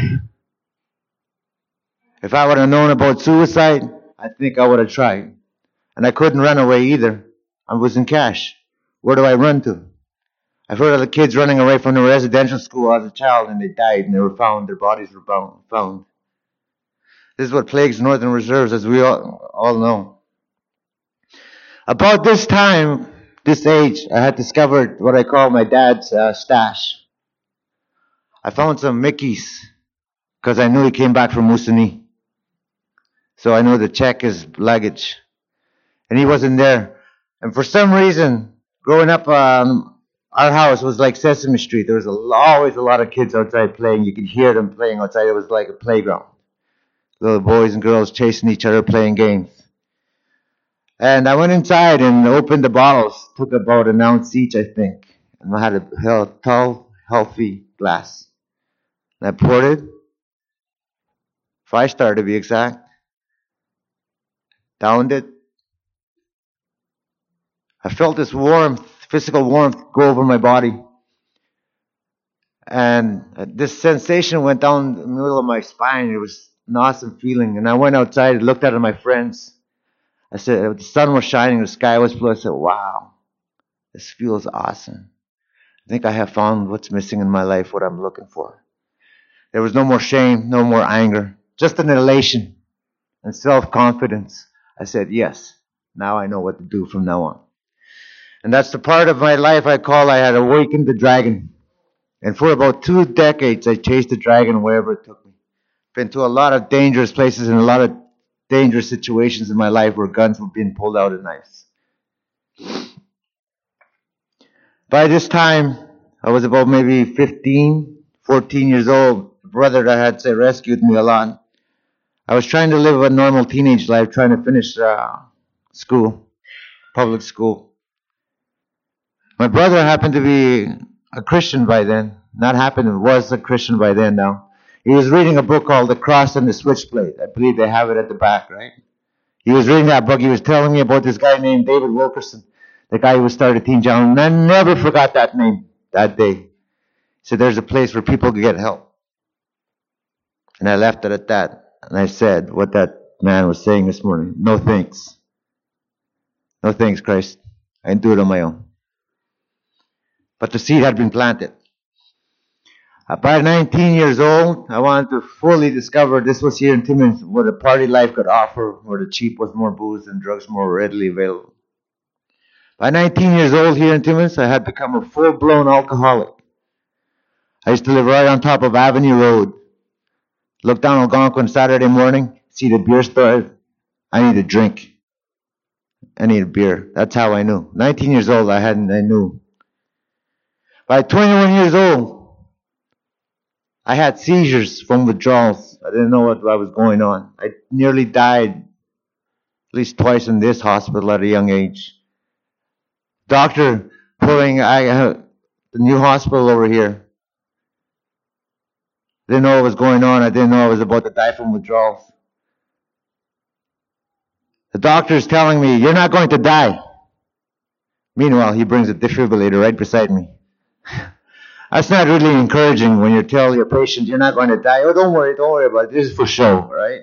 If I would have known about suicide, I think I would have tried. And I couldn't run away either. I was in cash. Where do I run to? I've heard of the kids running away from the residential school as a child, and they died, and they were found. Their bodies were found. This is what plagues northern reserves, as we all, all know. About this time, this age, I had discovered what I call my dad's uh, stash. I found some Mickeys, because I knew he came back from Moosonee. So I know to check his luggage. And he wasn't there. And for some reason, growing up, um, our house was like Sesame Street. There was a, always a lot of kids outside playing. You could hear them playing outside. It was like a playground. Little boys and girls chasing each other, playing games. And I went inside and opened the bottles. Took about an ounce each, I think. And I had a tall, healthy glass. And I poured it. Five star to be exact. Downed it. I felt this warmth, physical warmth, go over my body. And this sensation went down the middle of my spine. It was an awesome feeling. And I went outside and looked out at my friends. I said, the sun was shining, the sky was blue. I said, wow, this feels awesome. I think I have found what's missing in my life, what I'm looking for. There was no more shame, no more anger, just an elation and self-confidence. I said, yes, now I know what to do from now on. And that's the part of my life I call I had awakened the dragon. And for about two decades, I chased the dragon wherever it took me. Been to a lot of dangerous places and a lot of dangerous situations in my life where guns were being pulled out and knives. By this time, I was about maybe fifteen, fourteen years old. The brother that had say, rescued me a lot. I was trying to live a normal teenage life, trying to finish uh, school, public school. My brother happened to be a Christian by then. Not happened, was a Christian by then now. He was reading a book called The Cross and the Switchblade. I believe they have it at the back, right? He was reading that book. He was telling me about this guy named David Wilkerson, the guy who started Teen Challenge. And I never forgot that name that day. He said, there's a place where people can get help. And I left it at that. And I said what that man was saying this morning. No thanks. No thanks, Christ. I can do it on my own. But the seed had been planted. By nineteen years old, I wanted to fully discover this was here in Timmins, where the party life could offer, where the cheap was more booze and drugs more readily available. By nineteen years old here in Timmins, I had become a full-blown alcoholic. I used to live right on top of Avenue Road. Look down Algonquin Saturday morning, see the beer store. I need a drink. I need a beer. That's how I knew. nineteen years old, I hadn't, I knew. By twenty-one years old, I had seizures from withdrawals. I didn't know what, what was going on. I nearly died at least twice in this hospital at a young age. Doctor pulling I, uh, the new hospital over here. Didn't know what was going on. I didn't know I was about to die from withdrawals. The doctor is telling me, you're not going to die. Meanwhile, he brings a defibrillator right beside me. That's not really encouraging when you tell your patient you're not going to die. Oh, don't worry, don't worry about it. This is for show, right?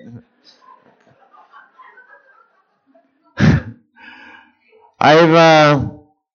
I've uh,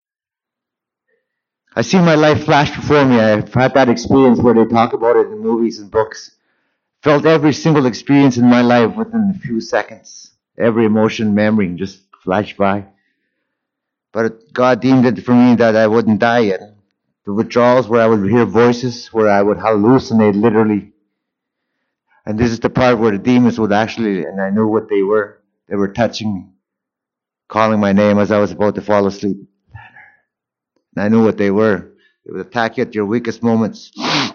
I see my life flash before me. I've had that experience where they talk about it in movies and books. Felt every single experience in my life within a few seconds. Every emotion, memory just flashed by. But God deemed it for me that I wouldn't die yet. The withdrawals where I would hear voices, where I would hallucinate literally. And this is the part where the demons would actually, and I knew what they were. They were touching me, calling my name as I was about to fall asleep. And I knew what they were. They would attack you at your weakest moments. I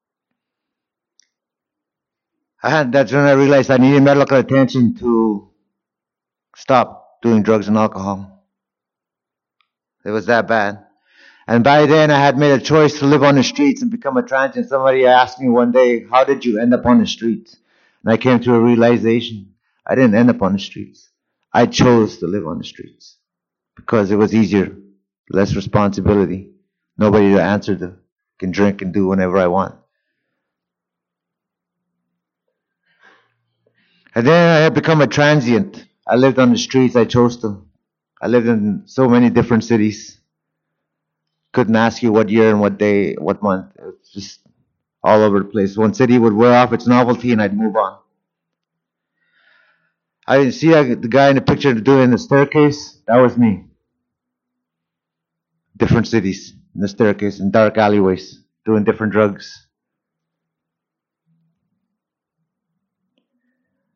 had, that's when I realized I needed medical attention to stop doing drugs and alcohol. It was that bad. And by then, I had made a choice to live on the streets and become a transient. Somebody asked me one day, how did you end up on the streets? And I came to a realization. I didn't end up on the streets. I chose to live on the streets because it was easier, less responsibility, nobody to answer to, can drink and do whenever I want. And then I had become a transient. I lived on the streets. I chose to. I lived in so many different cities. Couldn't ask you what year and what day, what month. It's just all over the place. One city would wear off its novelty and I'd move on. I didn't see the guy in the picture doing the staircase. That was me. Different cities in the staircase, in dark alleyways, doing different drugs.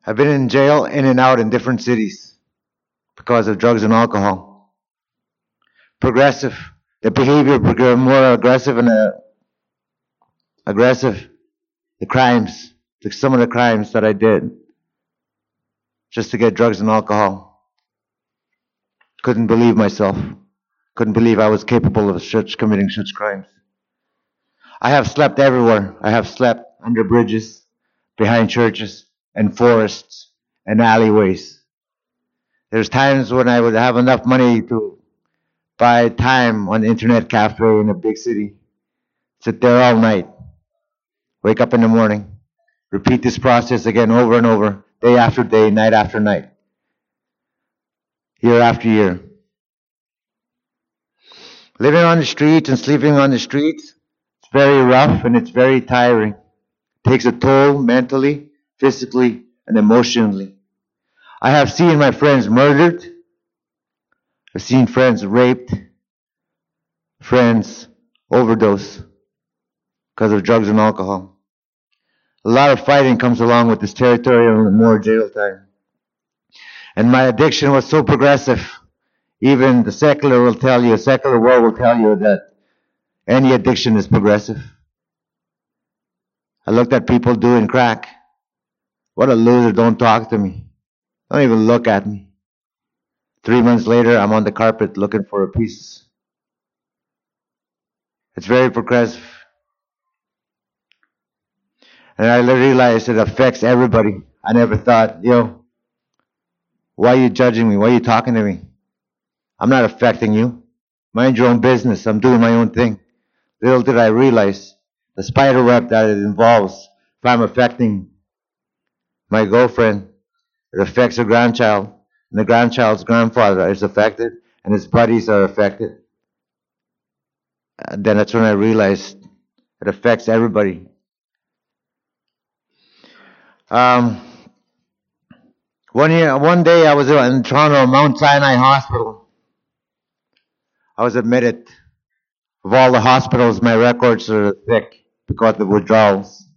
I've been in jail, in and out in different cities because of drugs and alcohol. Progressive. The behavior became more aggressive and uh, aggressive. The crimes, the, some of the crimes that I did just to get drugs and alcohol. Couldn't believe myself. Couldn't believe I was capable of such committing such crimes. I have slept everywhere. I have slept under bridges, behind churches, and forests, and alleyways. There's times when I would have enough money to buy time on an internet cafe in a big city, sit there all night, wake up in the morning, repeat this process again over and over, day after day, night after night, year after year. Living on the streets and sleeping on the streets, it's very rough and it's very tiring. It takes a toll mentally, physically, and emotionally. I have seen my friends murdered. I've seen friends raped, friends overdose because of drugs and alcohol. A lot of fighting comes along with this territory and more jail time. And my addiction was so progressive. Even the secular will tell you, secular world will tell you that any addiction is progressive. I looked at people doing crack. What a loser, don't talk to me. Don't even look at me. Three months later, I'm on the carpet looking for a piece. It's very progressive. And I realized it affects everybody. I never thought, yo, why are you judging me? Why are you talking to me? I'm not affecting you. Mind your own business. I'm doing my own thing. Little did I realize the spider web that it involves. If I'm affecting my girlfriend, it affects her grandchild, and the grandchild's grandfather is affected, and his buddies are affected. And then that's when I realized it affects everybody. Um, one year, one day I was in Toronto, Mount Sinai Hospital. I was admitted. Of all the hospitals, my records are thick because of withdrawals.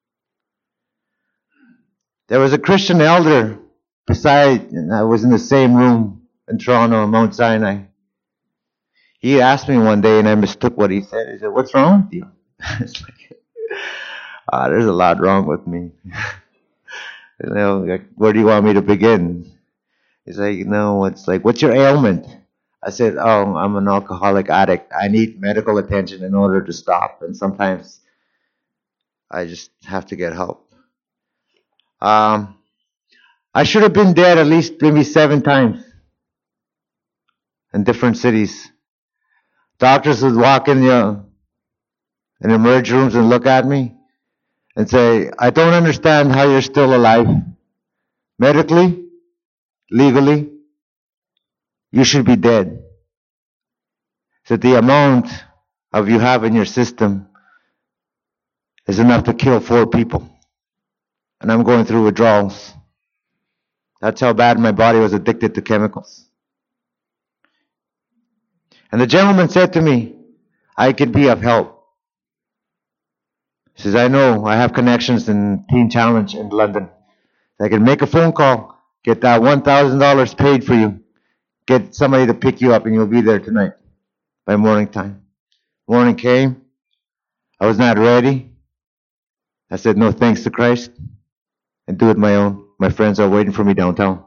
There was a Christian elder beside, and I was in the same room in Toronto, Mount Sinai. He asked me one day, and I mistook what he said. He said, "What's wrong with you?" It's like, ah, there's a lot wrong with me. You know, like, where do you want me to begin? He's like, you know, it's like, what's your ailment? I said, oh, I'm an alcoholic addict. I need medical attention in order to stop, and sometimes I just have to get help. Um, I should have been dead at least maybe seven times in different cities. Doctors would walk in the in emergency rooms and look at me and say, I don't understand how you're still alive. Medically, legally, you should be dead. So the amount of you have in your system is enough to kill four people. And I'm going through withdrawals. That's how bad my body was addicted to chemicals. And the gentleman said to me, I could be of help. He says, I know, I have connections in Teen Challenge in London. I can make a phone call, get that one thousand dollars paid for you, get somebody to pick you up, and you'll be there tonight by morning time. Morning came. I was not ready. I said, no thanks to Christ, and do it my own. My friends are waiting for me downtown.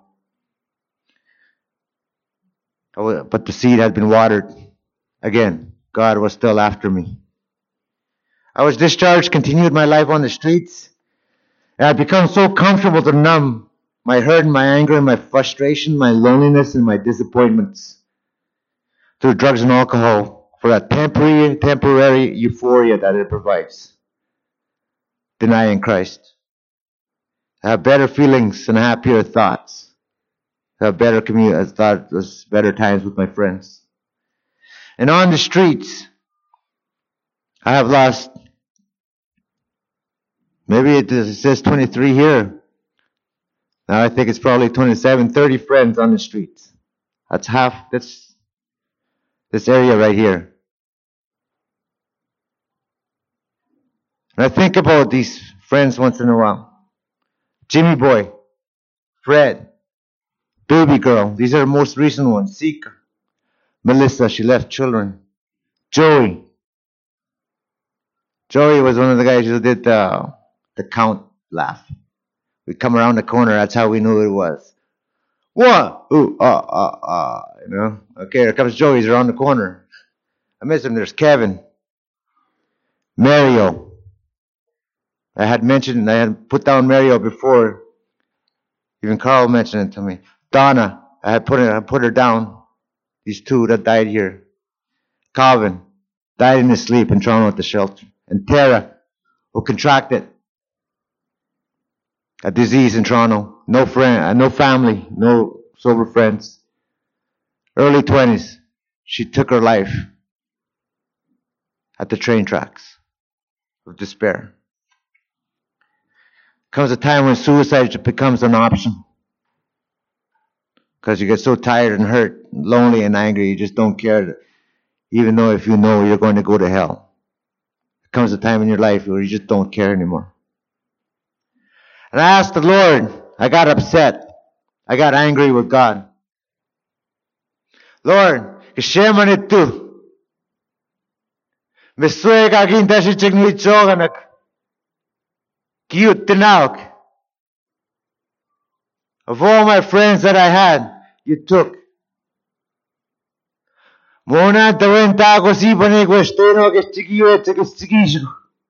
But the seed had been watered. Again, God was still after me. I was discharged, continued my life on the streets, and I'd become so comfortable to numb my hurt and my anger and my frustration, my loneliness and my disappointments through drugs and alcohol for that temporary, temporary euphoria that it provides. Denying Christ. I have better feelings and happier thoughts. I have better community, thoughts, better times with my friends. And on the streets, I have lost, maybe it says twenty-three here. Now I think it's probably twenty-seven, thirty friends on the streets. That's half this, this area right here. And I think about these friends once in a while. Jimmy Boy, Fred, baby girl. These are the most recent ones. Seeker, Melissa, she left children. Joey. Joey was one of the guys who did the, the count laugh. We'd come around the corner, that's how we knew it was. One, ooh, ah, ah, ah, you know. Okay, here comes Joey, he's around the corner. I miss him, there's Kevin. Mario. I had mentioned, I had put down Mario before. Even Carl mentioned it to me. Donna, I had put, it, I put her down. These two that died here. Calvin, died in his sleep in Toronto at the shelter. And Tara, who contracted a disease in Toronto. No friend, uh, no family, no sober friends. Early twenties, she took her life at the train tracks of despair. Comes a time when suicide becomes an option. Because you get so tired and hurt, lonely and angry, you just don't care, even though if you know you're going to go to hell. There comes a time in your life where you just don't care anymore. And I asked the Lord, I got upset. I got angry with God. Lord, kasema nito. Mesuye kaginta si chigni choganak. Cute tinawak. Of all my friends that I had, you took. Mona tawenta ako si panigwesteno ke chigiwe ke chigisho.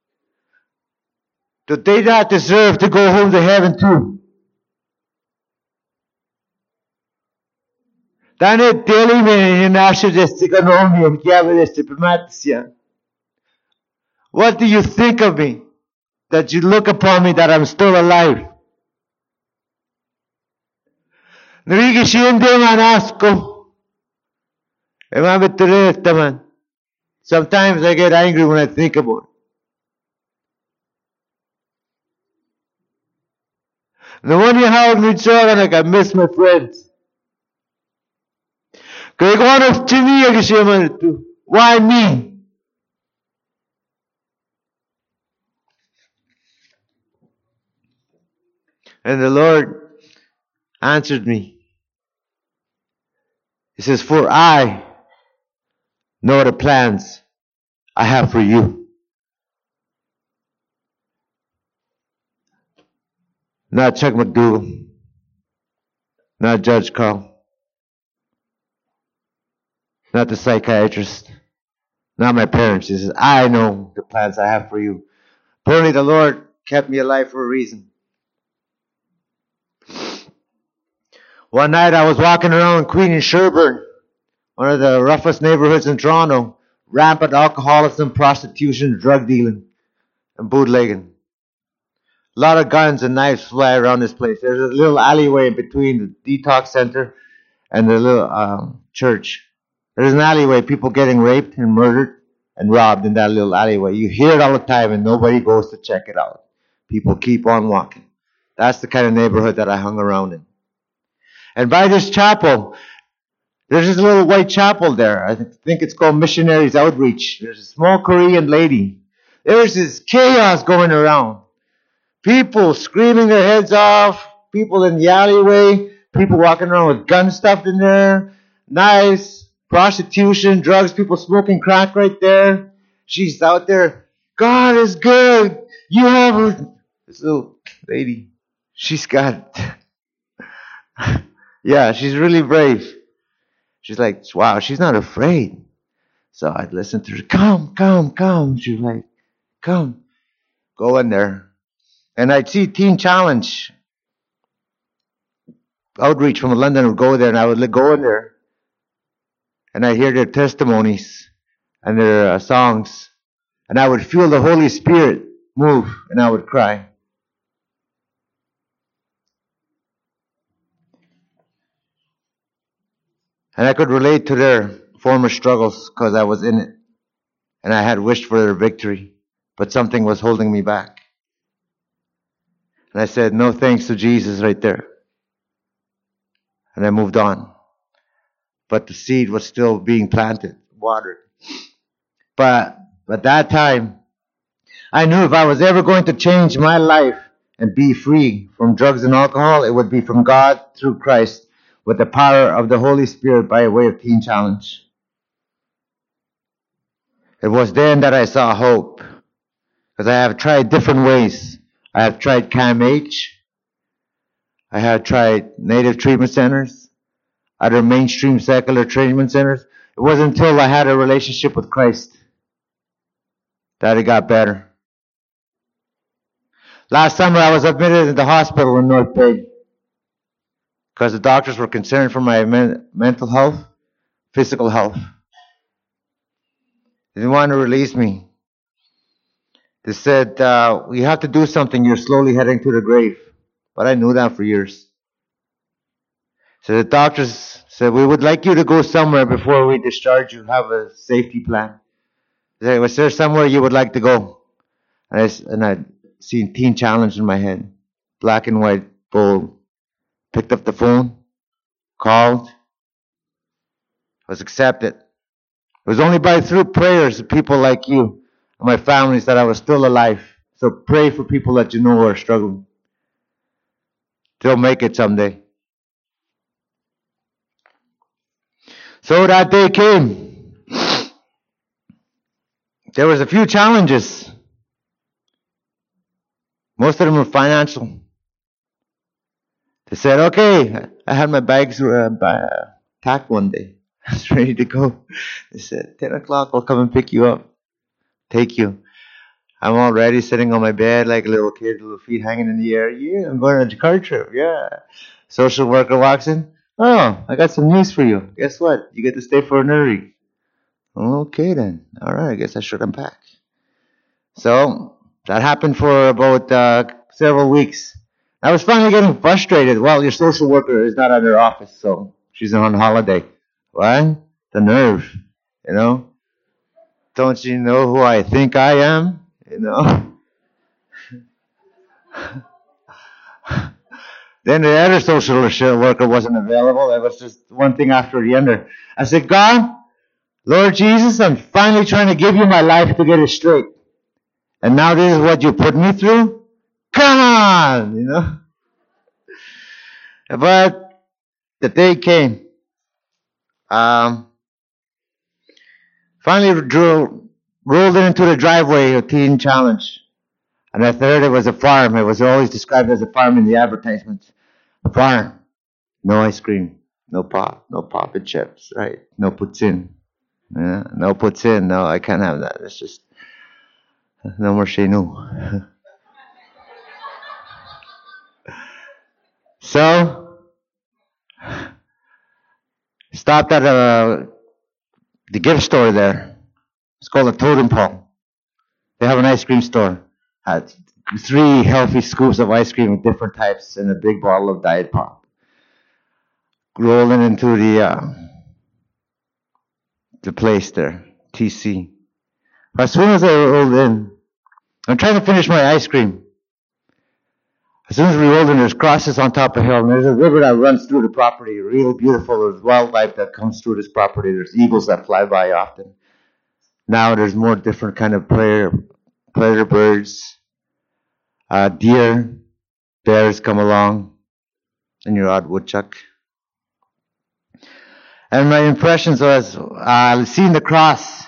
Do they not deserve to go home to heaven too? Dane teli me in ashe desti kanomium kiave desti primatisya. What do you think of me? That you look upon me that I'm still alive? Narigishinde man asko. man. Sometimes I get angry when I think about it. The one you held me children, like I miss my friends. Why me? And the Lord answered me. He says, for I know the plans I have for you. Not Chuck McDougall. Not Judge Carl. Not the psychiatrist. Not my parents. He says, I know the plans I have for you. Apparently the Lord kept me alive for a reason. One night I was walking around Queen and Sherbourne, one of the roughest neighborhoods in Toronto. Rampant alcoholism, prostitution, drug dealing, and bootlegging. A lot of guns and knives fly around this place. There's a little alleyway in between the detox center and the little um, church. There's an alleyway, people getting raped and murdered and robbed in that little alleyway. You hear it all the time and nobody goes to check it out. People keep on walking. That's the kind of neighborhood that I hung around in. And by this chapel, there's this little white chapel there. I think it's called Missionaries Outreach. There's a small Korean lady. There's this chaos going around. People screaming their heads off. People in the alleyway. People walking around with guns stuffed in there. Knives, prostitution, drugs, people smoking crack right there. She's out there. God is good. You have her. This little lady. She's got... yeah, she's really brave. She's like, wow, she's not afraid. So I'd listen to her. Come, come, come. She's like, come. Go in there. And I'd see Teen Challenge Outreach from London would go there, and I would go in there. And I'd hear their testimonies and their uh, songs. And I would feel the Holy Spirit move, and I would cry. And I could relate to their former struggles because I was in it. And I had wished for their victory. But something was holding me back. And I said, no thanks to Jesus right there. And I moved on. But the seed was still being planted, watered. But at that time, I knew if I was ever going to change my life and be free from drugs and alcohol, it would be from God through Christ with the power of the Holy Spirit by way of Teen Challenge. It was then that I saw hope, because I have tried different ways. I have tried CAMH. I have tried Native Treatment Centers, other mainstream secular treatment centers. It wasn't until I had a relationship with Christ that it got better. Last summer, I was admitted in the hospital in North Bay because the doctors were concerned for my men- mental health, physical health. They didn't want to release me. They said, uh, you have to do something. You're slowly heading to the grave. But I knew that for years. So the doctors said, we would like you to go somewhere before we discharge you. Have a safety plan. They said, was there somewhere you would like to go? And I, s- and I seen Teen Challenge in my head. Black and white, bold. Picked up the phone. Called. Was accepted. It was only by through prayers of people like you and my families that I was still alive. So pray for people that you know who are struggling. They'll make it someday. So that day came. There was a few challenges. Most of them were financial. They said, okay, I had my bags uh, ba- packed one day. I was ready to go. They said, ten o'clock, I'll come and pick you up. Take you. I'm already sitting on my bed like a little kid, little feet hanging in the air. Yeah, I'm going on a car trip. Yeah. Social worker walks in. Oh, I got some news for you. Guess what? You get to stay for another week. Okay then. All right, I guess I should unpack. So that happened for about uh, several weeks. I was finally getting frustrated. Well, your social worker is not at her office, so she's on holiday. What? The nerve, you know? Don't you know who I think I am? You know? Then the other social worker wasn't available. It was just one thing after the other. I said, God, Lord Jesus, I'm finally trying to give you my life to get it straight. And now this is what you put me through? Come on, you know? But the day came. Um, finally drew, rolled into the driveway of Teen Challenge. And I thought it was a farm. It was always described as a farm in the advertisements. A farm. No ice cream. No pop. No pop and chips, right? No puts in. Yeah, no puts in. No, I can't have that. It's just no more chez nous. So, stopped at a, the gift store there. It's called a Totem Pole. They have an ice cream store. Had three healthy scoops of ice cream with different types and a big bottle of Diet Pop. Rolling into the uh, the place there, T C. As soon as I rolled in, I'm trying to finish my ice cream. As soon as we rolled in, there's crosses on top of the hill, and there's a river that runs through the property. Real beautiful. There's wildlife that comes through this property. There's eagles that fly by often. Now there's more different kind of predator, predator birds, uh, deer, bears come along, and your odd woodchuck. And my impressions was, uh, I've seen the cross.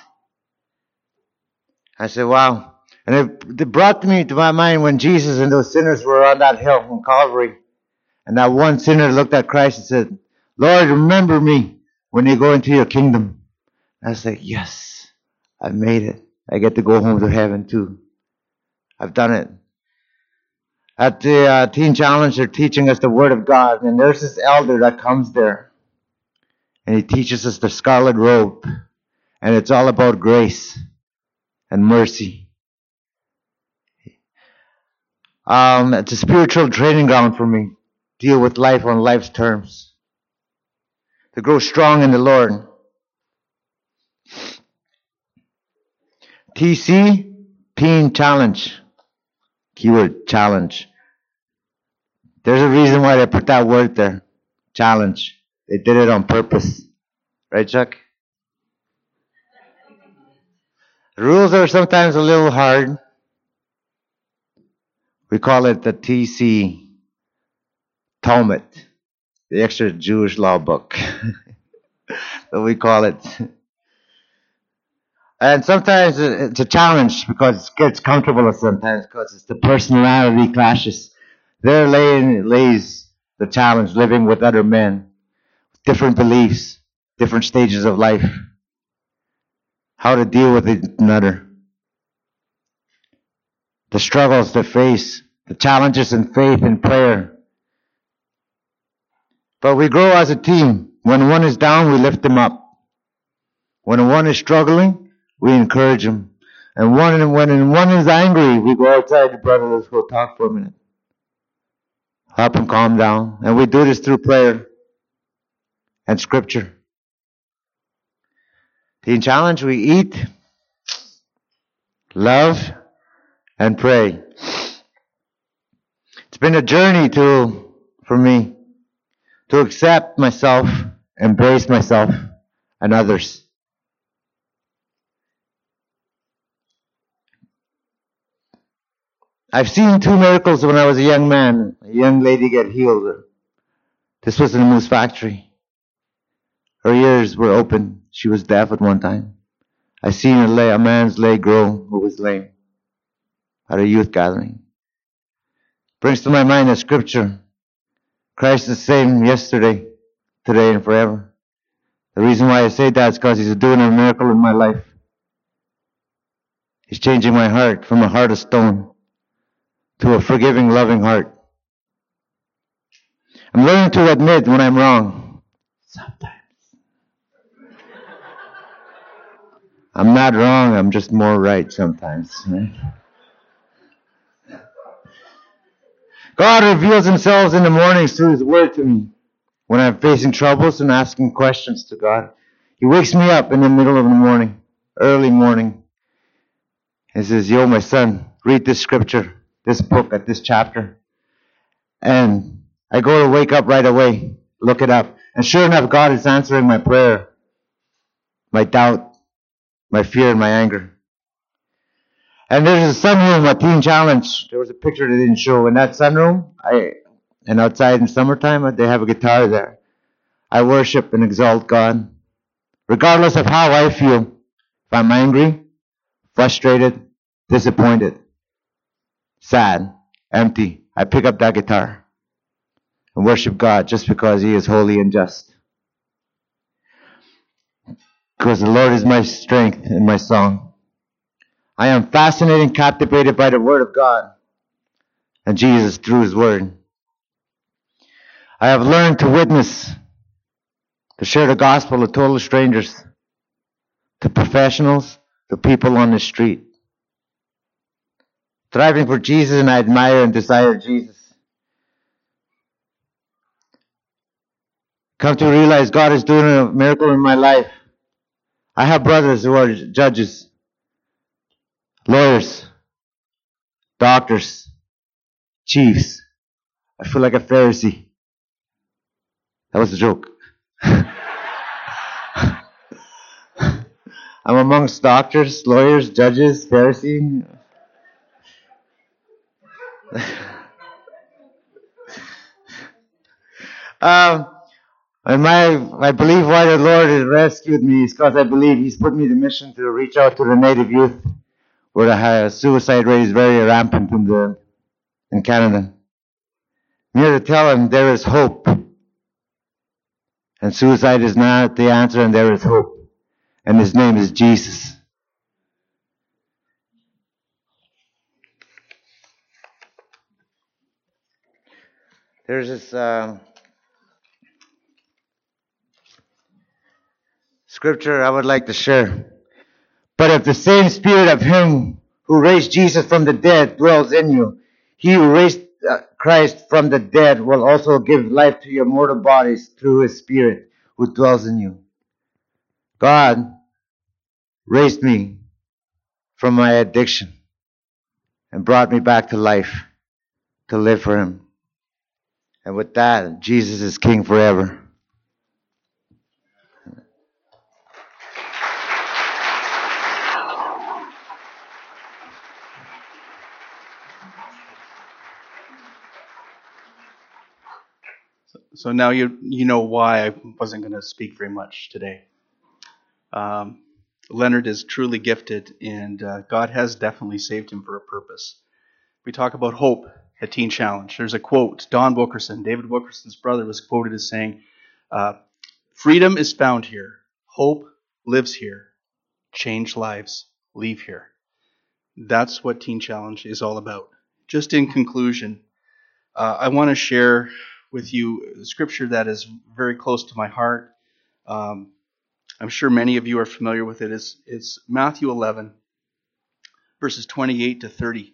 I said, wow. And it, it brought me to my mind when Jesus and those sinners were on that hill from Calvary. And that one sinner looked at Christ and said, Lord, remember me when you go into your kingdom. I was like, yes, I made it. I get to go home to heaven too. I've done it. At the uh, Teen Challenge, they're teaching us the Word of God. And there's this elder that comes there. And he teaches us the scarlet robe. And it's all about grace and mercy. Um, it's a spiritual training ground for me. Deal with life on life's terms. To grow strong in the Lord. T C, Teen Challenge. Keyword, challenge. There's a reason why they put that word there. Challenge. They did it on purpose. Right, Chuck? The rules are sometimes a little hard. We call it the T C Talmud, the extra Jewish law book. So we call it. And sometimes it's a challenge because it gets comfortable sometimes because it's the personality clashes. There lay, lays the challenge living with other men, different beliefs, different stages of life, how to deal with another, the struggles they face, the challenges in faith and prayer. But we grow as a team. When one is down, we lift them up. When one is struggling, we encourage them. And one, when one is angry, we go outside, the brother, let's go talk for a minute. Help him calm down. And we do this through prayer and scripture. Teen Challenge, we eat, love, and pray. It's been a journey to, for me, to accept myself, embrace myself, and others. I've seen two miracles when I was a young man. A young lady get healed. This was in a moose factory. Her ears were open. She was deaf at one time. I seen a, lay, a man's leg grow who was lame at a youth gathering. Brings to my mind a scripture. Christ is the same yesterday, today, and forever. The reason why I say that is because He's doing a miracle in my life. He's changing my heart from a heart of stone to a forgiving, loving heart. I'm learning to admit when I'm wrong. Sometimes. I'm not wrong, I'm just more right sometimes. Right? God reveals Himself in the mornings through His Word to me. When I'm facing troubles and asking questions to God, He wakes me up in the middle of the morning, early morning. He says, yo, my son, read this scripture, this book at this chapter. And I go to wake up right away, look it up. And sure enough, God is answering my prayer, my doubt, my fear, and my anger. And there's a sunroom, a teen challenge. There was a picture they didn't show. In that sunroom, I, and outside in summertime, they have a guitar there. I worship and exalt God, regardless of how I feel. If I'm angry, frustrated, disappointed, sad, empty, I pick up that guitar and worship God just because He is holy and just. Because the Lord is my strength and my song. I am fascinated and captivated by the Word of God and Jesus through His Word. I have learned to witness, to share the gospel to total strangers, to professionals, to people on the street. Striving for Jesus, and I admire and desire Jesus. Come to realize God is doing a miracle in my life. I have brothers who are judges, lawyers, doctors, chiefs. I feel like a Pharisee. That was a joke. I'm amongst doctors, lawyers, judges, Pharisee. um, and my, I believe why the Lord has rescued me is because I believe He's put me the mission to reach out to the Native youth, where the suicide rate is very rampant in the in Canada. I'm here to tell them there is hope, and suicide is not the answer, and there is hope, and His name is Jesus. There's this uh, scripture I would like to share. But if the same Spirit of Him who raised Jesus from the dead dwells in you, He who raised uh, Christ from the dead will also give life to your mortal bodies through His Spirit who dwells in you. God raised me from my addiction and brought me back to life to live for Him. And with that, Jesus is King forever. So now you you know why I wasn't going to speak very much today. Um, Leonard is truly gifted, and uh, God has definitely saved him for a purpose. We talk about hope at Teen Challenge. There's a quote. Don Wilkerson, David Wilkerson's brother, was quoted as saying, uh, "Freedom is found here. Hope lives here. Change lives leave here." That's what Teen Challenge is all about. Just in conclusion, uh, I want to share with you a scripture that is very close to my heart. Um, I'm sure many of you are familiar with it. It's, it's Matthew eleven, verses twenty-eight to thirty.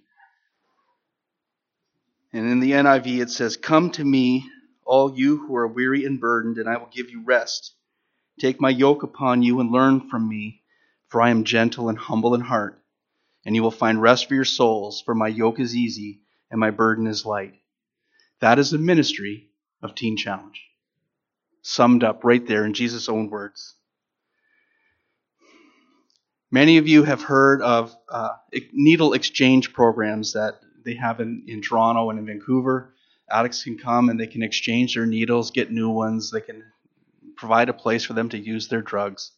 And in the N I V it says, "Come to me, all you who are weary and burdened, and I will give you rest. Take my yoke upon you and learn from me, for I am gentle and humble in heart, and you will find rest for your souls, for my yoke is easy and my burden is light." That is the ministry of Teen Challenge, summed up right there in Jesus' own words. Many of you have heard of uh, needle exchange programs that they have in, in Toronto and in Vancouver. Addicts can come and they can exchange their needles, get new ones. They can provide a place for them to use their drugs.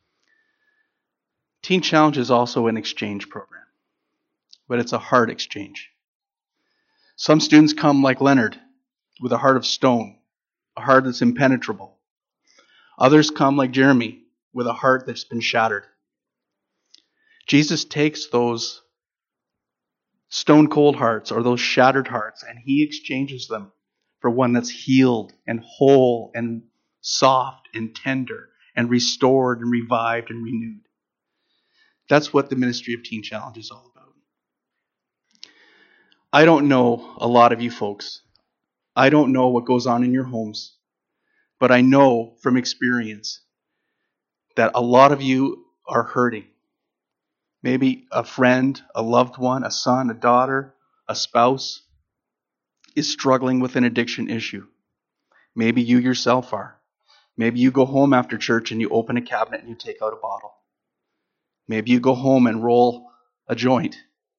Teen Challenge is also an exchange program, but it's a heart exchange. Some students come like Leonard with a heart of stone, a heart that's impenetrable. Others come like Jeremy with a heart that's been shattered. Jesus takes those stone cold hearts or those shattered hearts and he exchanges them for one that's healed and whole and soft and tender and restored and revived and renewed. That's what the ministry of Teen Challenge is all about. I don't know a lot of you folks. I don't know what goes on in your homes, but I know from experience that a lot of you are hurting. Maybe a friend, a loved one, a son, a daughter, a spouse is struggling with an addiction issue. Maybe you yourself are. Maybe you go home after church and you open a cabinet and you take out a bottle. Maybe you go home and roll a joint.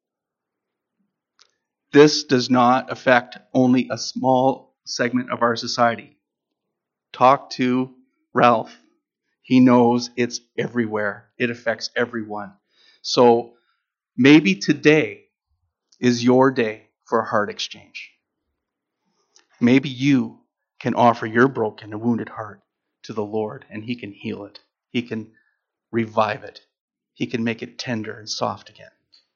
This does not affect only a small segment of our society. Talk to Ralph. He knows it's everywhere. It affects everyone. So maybe today is your day for a heart exchange. Maybe you can offer your broken and wounded heart to the Lord and he can heal it. He can revive it. He can make it tender and soft again.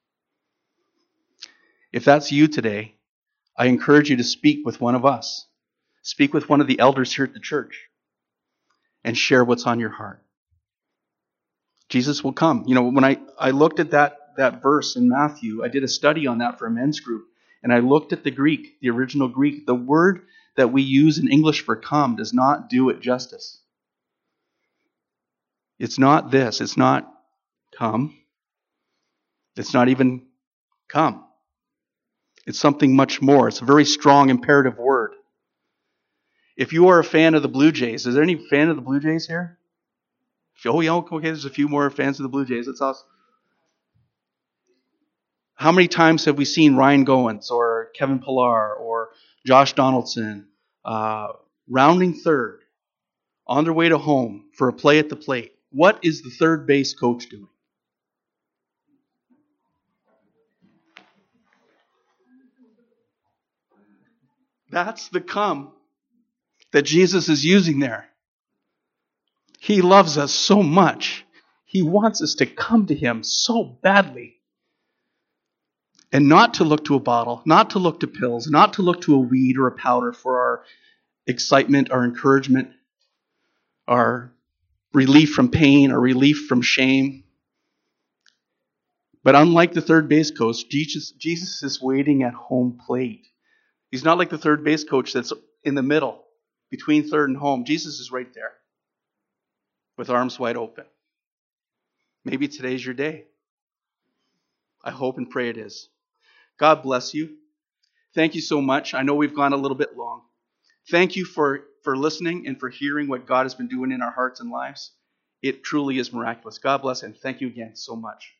If that's you today, I encourage you to speak with one of us. Speak with one of the elders here at the church and share what's on your heart. Jesus will come. You know, when I, I looked at that, that verse in Matthew, I did a study on that for a men's group, and I looked at the Greek, the original Greek. The word that we use in English for come does not do it justice. It's not this. It's not come. It's not even come. It's something much more. It's a very strong imperative word. If you are a fan of the Blue Jays, is there any fan of the Blue Jays here? Oh, yeah, okay, there's a few more fans of the Blue Jays. That's awesome. How many times have we seen Ryan Goins or Kevin Pillar or Josh Donaldson uh, rounding third on their way to home for a play at the plate? What is the third base coach doing? That's the come that Jesus is using there. He loves us so much. He wants us to come to him so badly. And not to look to a bottle, not to look to pills, not to look to a weed or a powder for our excitement, our encouragement, our relief from pain, our relief from shame. But unlike the third base coach, Jesus, Jesus is waiting at home plate. He's not like the third base coach that's in the middle between third and home. Jesus is right there with arms wide open. Maybe today's your day. I hope and pray it is. God bless you. Thank you so much. I know we've gone a little bit long. Thank you for, for listening and for hearing what God has been doing in our hearts and lives. It truly is miraculous. God bless and thank you again so much.